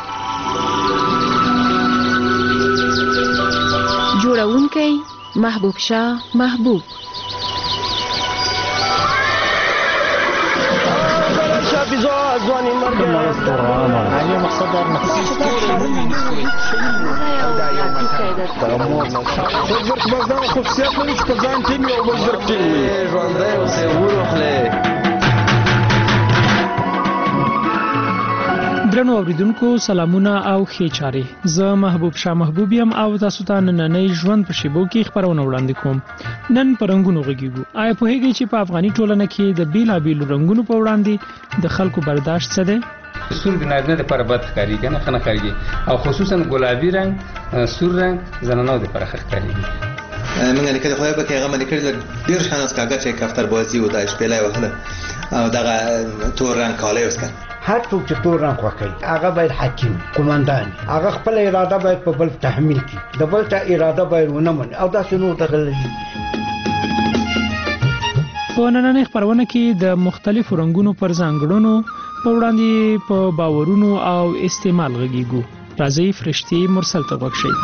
Speaker 5: جوړونکی محبوب شاه محبوب.
Speaker 6: درنو اوریدونکو سلامونه او ښې چارې. زه محبوب شاه محبوب یم او تاسو ته نننۍ ژوند په شیبو کې خبرونه وړاندې کوم. نن په رنګونو غږیږو. آیا پوهیږئ چې په افغاني ټولنه کې د بیلابیلو رنګونو په وړاندې د خلکو برداشت څه دی؟
Speaker 9: سور د نارینه لپاره بد ښکاري کنه خنه ښکاري او خصوصا ګلابي رنگ سور رنگ زنانو لپاره ښه ښکاري.
Speaker 16: موږ لیکل خو به کې هغه ملګری ډیر شانس کاګه چې کفتر بازی و داش پیلای وهله او دغه تور رنگ کاله وسکه.
Speaker 17: هر څوک چې تور رنگ خوښوي هغه باید حکیم قومندان هغه خپل اراده باید په بل تحمیل کړي، د بل ته اراده باید ونه مني او داسې نور تغلي.
Speaker 6: په نننۍ خبرونه کې د مختلفو رنګونو پر ځانګړنو په وړاندې په باورونو او استعمال غږیږو. راځي فرشتي مرسل ته غوږ شئ.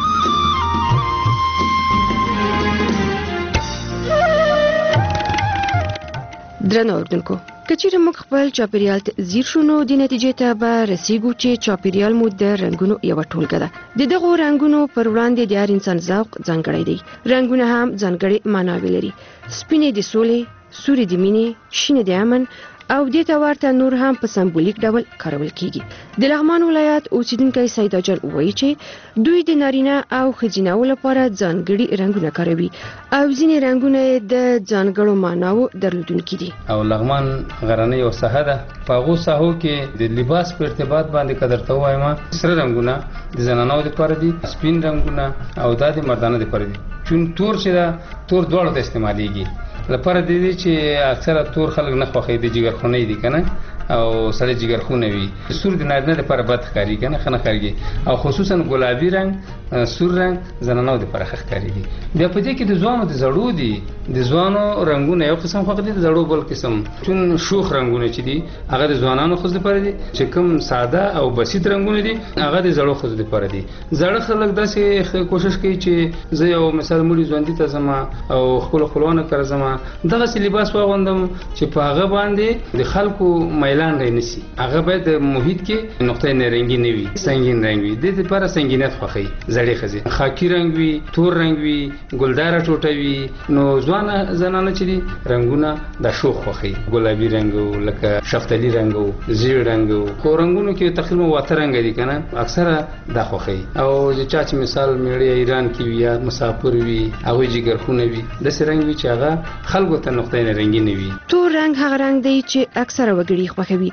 Speaker 5: درنو اوریدونکو، کچېرې موږ خپل چاپیریال ته ځیر شو نو د نتیجې ته به رسیږو چې چاپیریال مو د رنګونو یوه ټولګه ده. د دغو رنګونو پر وړاندې د هر انسان ذوق ځانګړی دی. رنګونه هم ځانګړې معناوې لري. سپینې د سولې، سورې د مینې، شینې د امن او دې ته ورته نور هم په سمبولیک ډول کارول کیږي. د لغمان ولایت اوسیدونکی سید اجل وایي چې دوی د نارینه او ښځینه لپاره ځانګړي رنګونه کاروي او ځینې رنګونه د ځانګړو معناو درلودونکي دي.
Speaker 9: او لغمان غرنۍ یو ساحه ده. په هغو ساحو کې د لباس په ارتباط باندې که درته ووایم سره رنګونه د زنانو لپاره دي، سپین رنګونه او دا د مردانو لپاره دي. چون تور چې ده تور دواړو ته استعمالیږي. لپاره د دې چې اکثره تور خلک نه خوښوي د جګرخونۍ دي کنه او سره جګرخونه وي. سور د نارینه لپاره بد ښکاري کنه خنه ښکاري او خصوصا ګلابي رنگ سور رنگ زنانو لپاره ښه ښکاري دي. بیا په دې کې د ځوانو د زړو دي، د ځوانو رنگونه یو قسم خوښ دي، د زړو بل قسم. چون شوخ رنگونه چې دي هغه د ځوانانو خو لپاره دي، چې کوم ساده او بسيط رنگونه دي هغه د زړو خو لپاره دي. زړه خلک داسې کوشش کوي چې زه یو مثال مړي ژوندۍ ته زما او خپل خپلوانو کړه زما دغه لباس واغوندم چې په هغه باندې د خلکو میلان رانسی. هغه باید محیط کې نقطه نارنجي نه وي، سنگین رنگ وي. د دې لپاره سنگینیت خوښي. زړې خزي خاکی رنگ وي، تور رنگ وي، ګلدار ټوټه وي. نو ځوان زنانه چې دي رنگونه د شوخ خوښي. ګلابي رنگ لکه شفتالي رنگ او زیړ رنگ او رنگونو کې تقریبا واته رنگ دي کنه اکثره د خوښي. او چې چا چې مثال میړی ایران کې وي یا مسافر وي هغه جګرخونه وي د سرنګ وي چې هغه خلکو ته نقطه نارنجي نه وي.
Speaker 5: تور رنگ هغه رنگ دی چې اکثره وګړي خوښوي.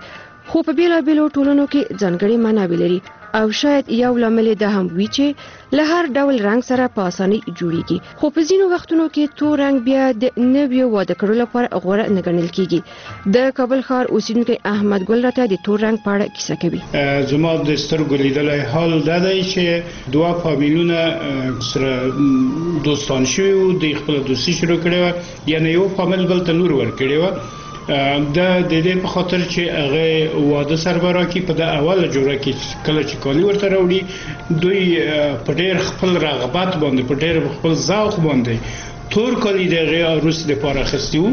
Speaker 5: خو په بیلابیلو ټولنو کې ځانګړي معناوې لري او شاید یو لامل دا هم وي چې له هر ډول رنګ سره په اسانۍ جوړیږي خو په ځینو وختونو کې تور رنګ بیا د نویو واده کړو لپاره غوره نه ګڼل کیږي د کابل ښار اوسیدونکي احمد ګل راته د تور رنګ په اړه کیسه کوي.
Speaker 1: زما د سترګو لیدلای حال دا دی چې دوه فامیلونه سره دوستان شوي وو د خپل دوستي شروع کړې یعنی یو فامیل بل ته نور ور کړی و د دې په خاطر چې هغه واده سربرا کی په د اوله جوړه کې کله چې کالی ورته راوړي دوی په ډېر خپل رغبت باندې په ډېر خپل ذوق باندې تور کالی دغه عروس د پاره خستیو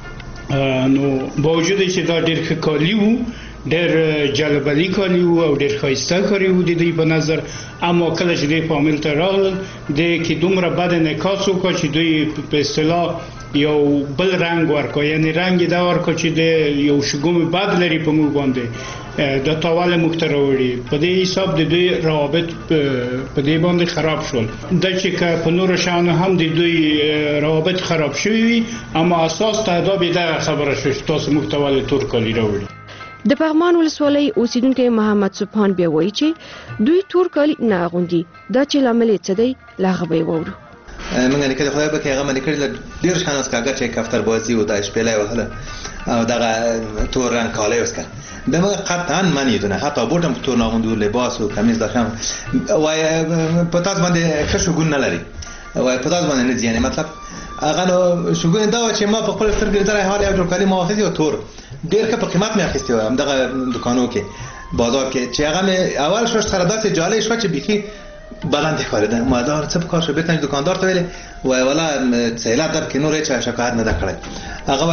Speaker 1: نو باوجود چې دا ډېر ښه کالی وو ډېر جلبلی کالی وو او ډېر ښایسته کاری وو د دې په نظر اما کله چې د فامیل ته راغلل د کې دومره بد انعکاس وکړ چې دوی په اصطلاح یو بل رنگ ورکو یعنی رنگ دا ورکو چې د یو شګوم بد لري په مو باندې د تاواله مختروړي په دې حساب د دوی روابط په دې باندې خراب شول د چې په نور شان هم د دوی روابط خراب شوي اما اساس تهداب دا خبره شو چې تاسو محتواله تور کالی راوړي.
Speaker 5: د پغمان ولسوالۍ اوسیدونکي محمد سبحان بیا وایي چې دوی تور کالی نه اغوندي دا چې لامل څه دی لاغه به وورو.
Speaker 16: منګه لیکل خدای به کې هغه منی کړل ډیر شانس کاګه چې کفتر بازی او داش پیلای وهله او دغه تور رنگ کاله وسکه به ما قطعا من یدونه حتی بودم تور ناغوندو لباس و کمیز داشتم وای پتاس باندې کښو ګون نه لري وای پتاس باندې نه ځینې مطلب هغه نو شګون دا چې ما په خپل سترګې درې حال یو جوړ کړی ما واخیزي او تور ډیر ښه په قیمت مې اخیستی و هم دغه دکانو کې بازار کې چې هغه اول شوش سره داسې جالب شو چې بيخي بلند ښکارېده ما دا څه په کار شو بیت دکاندار ته ویلې وای ولا سیلاب در کې نور هیڅ شکایت نه کړی هغه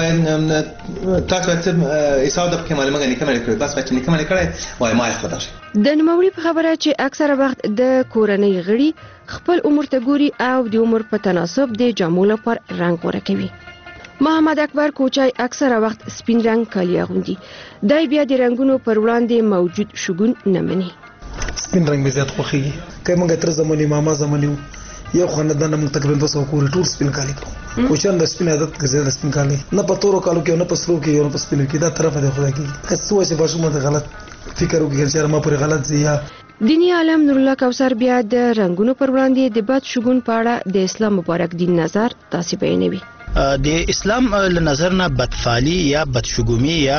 Speaker 16: وای تاسو ته حساب د کومه لمغه نکمل کړی بس چې نکمل کړی وای ما خدا شي
Speaker 5: د نوموړي په خبره چې اکثره وخت د کورنۍ غړي خپل عمر ته ګوري او د عمر په تناسب د جامو لپاره رنگ غوړه کوي. محمد اکبر کوچای اکثره وخت سپین رنگ کالی اغوندي دای بیا د رنگونو پر وړاندې موجود شګون نه مني.
Speaker 15: سپین رنگ به زیات خوخیږي که موږ تر زمونی ماما زمونی یو خاندان موږ تقریبا 200 کور ټول سپین کالی کوو کوچان د سپین عادت ګرځي د سپین کالی نه په تورو کالو کې نه په سرو کې نه په سپینو کې دا طرف دی خدای کې که څه وشه باشو مته غلط فکر وکړي چې ما پر غلط زیه
Speaker 5: دینی عالم نور الله کوثر بیا د رنگونو پر وړاندې د بد شګون په اړه د اسلام مبارک دین نظر تاسو بیانوي.
Speaker 18: د اسلام له نظر نه بدفعلی یا بدشګومی یا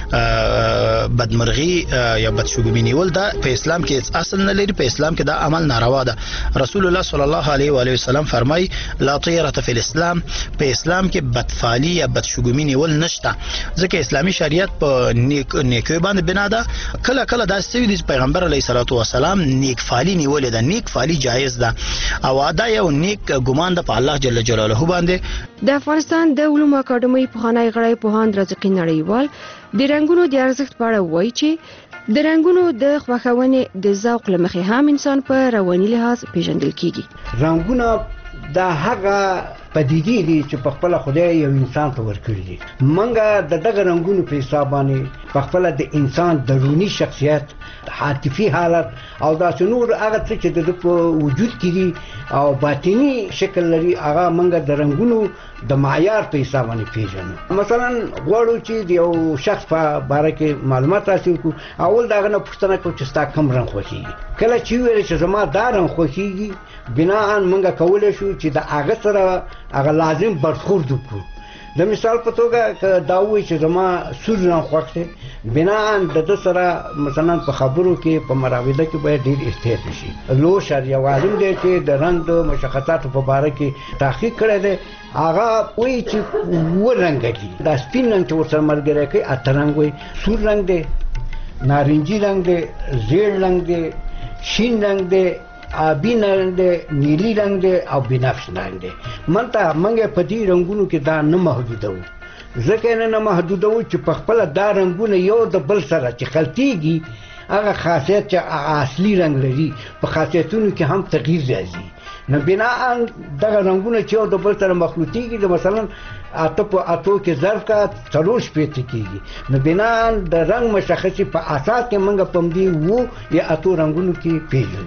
Speaker 18: بدمرغي یا بدشګومی نیول دا په اسلام کې اصل نه لري. په اسلام کې دا عمل ناروا ده. رسول الله صلی الله علیه و علیه وسلم فرمای لا طیره فی الاسلام په اسلام کې بدفعلی یا بدشګومی نیول نشته ځکه اسلامي شریعت په نیکي باندې بنا ده. کله کله دا سوي د پیغمبر علیه الصلاۃ والسلام نیک فعلی نیول ده نیک فعلی جایز ده او دا یو نیک ګمان ده په الله جل جلاله باندې.
Speaker 5: د افغانستان د علومو اکاډمۍ پخوانی غړی پوهاند رزقي نړیوال د رنگونو د ارزښت په اړه وایي چې د رنگونو د خوښونې د ذوق له مخې هم انسان په رواني لحاظ پیژندل کیږي.
Speaker 17: رنگونه دا هغه پدیدې دي چې په خپل خدای یو انسان ته ورکړي دي. منګه د دغه رنگونو په حساب باندې په خپل د انسان درونی شخصیت عاطفي حالت او دا نور هغه څه چې د وجود کې دي او باطینی شکل لري هغه منګه د رنگونو د معیار په حساب باندې پیژنو. مثلا غواړو چې د یو شخص په باره کې معلومات حاصل کړو اول داغه نه پوښتنه کوو چې ستا کوم رنگ خوښیږي. کله چې ویل چې زما دا رنگ خوښیږي بناء منګه کولای شو چې د هغه سره هغه لازم برخورد وکړو. د مثال په توګه دا وایي چې زما سور رنګ خوښ دی بناء د سره مثلا په خبرو کې په مراوده کې باید ډیر احتیاط وشي. لوشر یو عالم دی چې د رنگ د مشخصاتو په باره کې تحقیق کړی دی هغه وایي چې و رنګ دي دا سپین رنګ چې ورسره ملګری کوي اته رنګ وایي سور رنګ دی نارنجي رنګ دی زیړ رنګ دی شین رنگ دی آبی رنگ دی نیلی رنگ دی او بنفش رنگ دی. منګه په دې رنگونو کې دا نه محدودو ځکه نه محدودو چې په خپل دا رنگونه یو د بل سره چې خلطيږي هغه خاصیت چې اصلي رنگ لري په خاصیتونو کې هم تغییر راځي. نو بناء دغه رنگونه چې یو د بل سره مخلوطيږي مثلا اته په اتو کې ظرف کا څلور شپې کېږي نو بناء د رنگ مشخصي په اساس کې منګه پم دی وو یا اتو رنگونو کې پیژنو.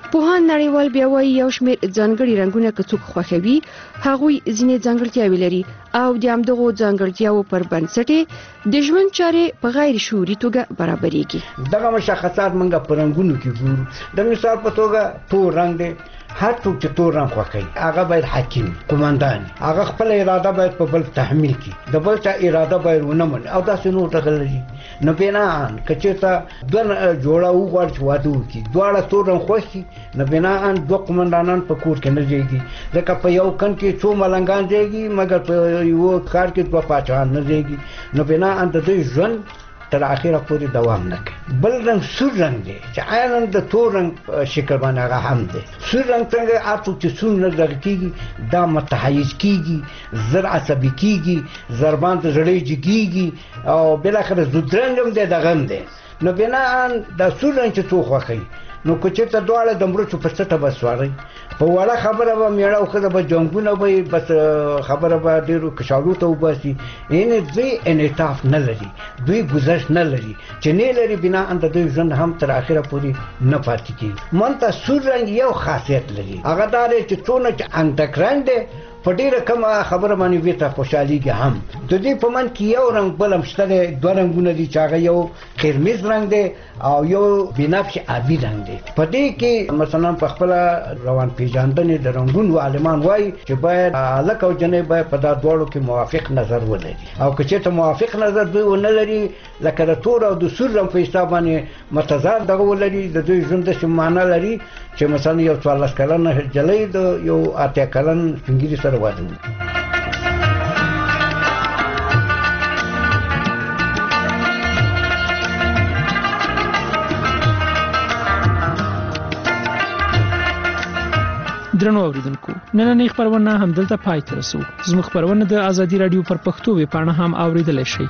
Speaker 5: پوهان نړیوال بیا وایي یو شمېر ځانګړي رنګونه که څوک خوښوي هغوی ځینې ځانګړتیاوې لري او د همدغو ځانګړتیاوو پر بنسټ د ژوند چارې په غیر شعوري توګه برابرېږي.
Speaker 17: دغه مشخصات موږ په رنګونو کې ګورو. د مثال په توګه تور رنګ دی، هر څوک چې تور رنګ خوښوي هغه باید حاکم قومندان، هغه خپل اراده باید په بل تحمیل کړي، د بل چا اراده باید ونه مني او داسې نور ډول لري. نو بناءً که چېرته دوه جوړه وغواړي چې واده وکړي، دواړه تور رنګ خوښ کړي، نو بناءً دوه قومندانان په کور کې نه ځایږي، ځکه په یو کن کې څو ملنګان ځایږي مګر په یو ښار کې دوه پاچاهان نه ځایږي. نو بناءً د دوی ژوند تر اخره پورې دوام نه کوي. بل رنګ سور رنګ دی چې عیناً د تور رنګ شکل باندې هغه هم دی. سور رنګ څنګه هر څوک چې سور نظر کېږي دا متحیز کېږي، زر عصبي کېږي، ضربان ته زړی جګېږي او بالاخره زودرنګ هم دی دغه هم دی. نو بناءً دا سور رنګ چې څوک خوښوي نو که چېرته دواړه د مرچو په سټه به سوارئ، په وړه خبره به میړه او ښځه به جنګونه به بس خبره به ډېرو کشالو ته وباسي. یعنې دوی انعطاف نه لري، دوی گذشت نه لري چې نه لري، بناءً د دوی ژوند هم تر اخره پورې نه پاتې کېږي. مونته سور رنګ یو خاصیت لري، هغه دا دی چې څونه چې انتک رنګ دی په ډېره کمه خبره باندې ویته خوشحالېږي هم. د دې په منځ کې یو رنګ بل هم شته دی، دوه رنګونه دي چې هغه یو قرمز رنګ دی او یو بنفش آبي رنګ دی. په دې کې مثلا په خپله روان پیژندنې د رنګونو عالمان وایي چې باید هلک او جنۍ باید په دا دواړو کې موافق نظر ولري او که چېرته موافق نظر دوی ونه لري لکه د تور او د سور رنګ په حساب باندې متضاد دغه ولري، د دوی ژوند داسې معنا لري چې مثلا یو 14 کلنه نجلۍ د یو 8 کلن سپین ږیري سره واده وکړي.
Speaker 6: درنو اوریدونکو، نننۍ خپرونه همدلته پای ته رسو. زموږ خپرونه د ازادي رادیو پر پښتو ویبپاڼه هم اوریدلای شئ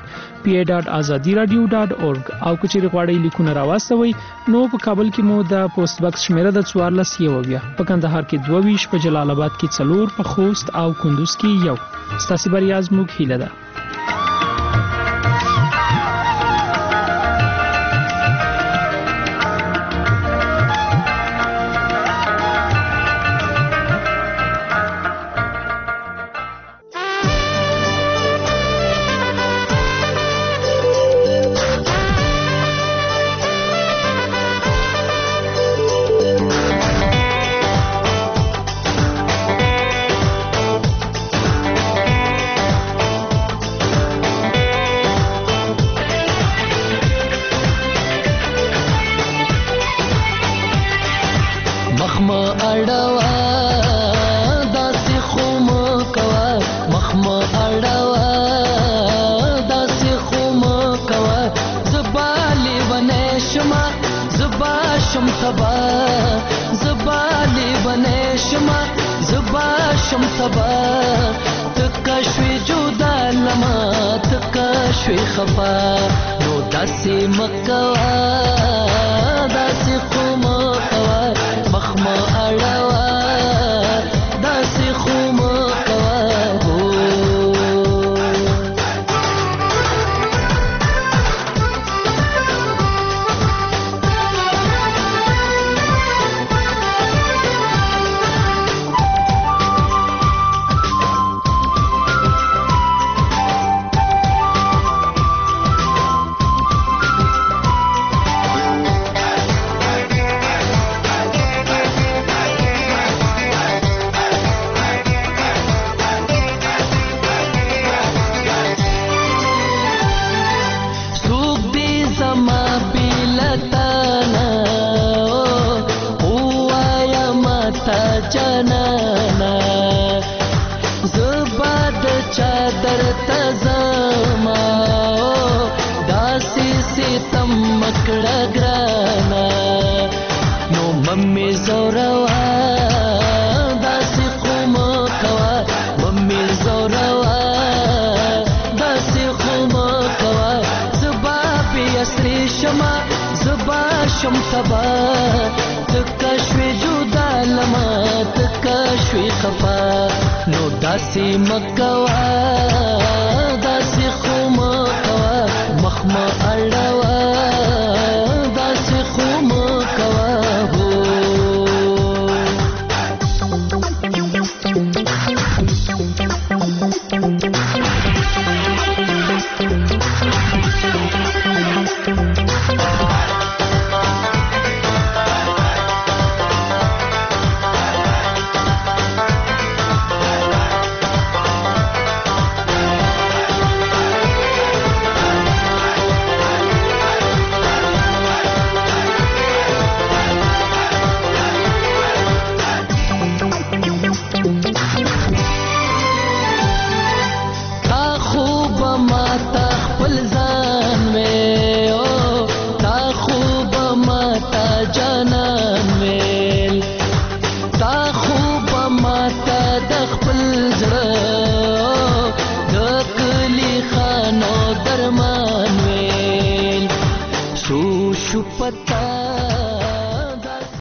Speaker 6: pa.azadiradio.org او کچېرې غواړئ لیکونه راواستوئ نو په کابل کې مو د پوسټ باکس شمیره د 14 په کندهار کې 22 په جلال آباد کې 4 په خوست او کندوز کې 1. ستاسو بریا زموږ هیله ده.
Speaker 3: خفا نو داسې مکوا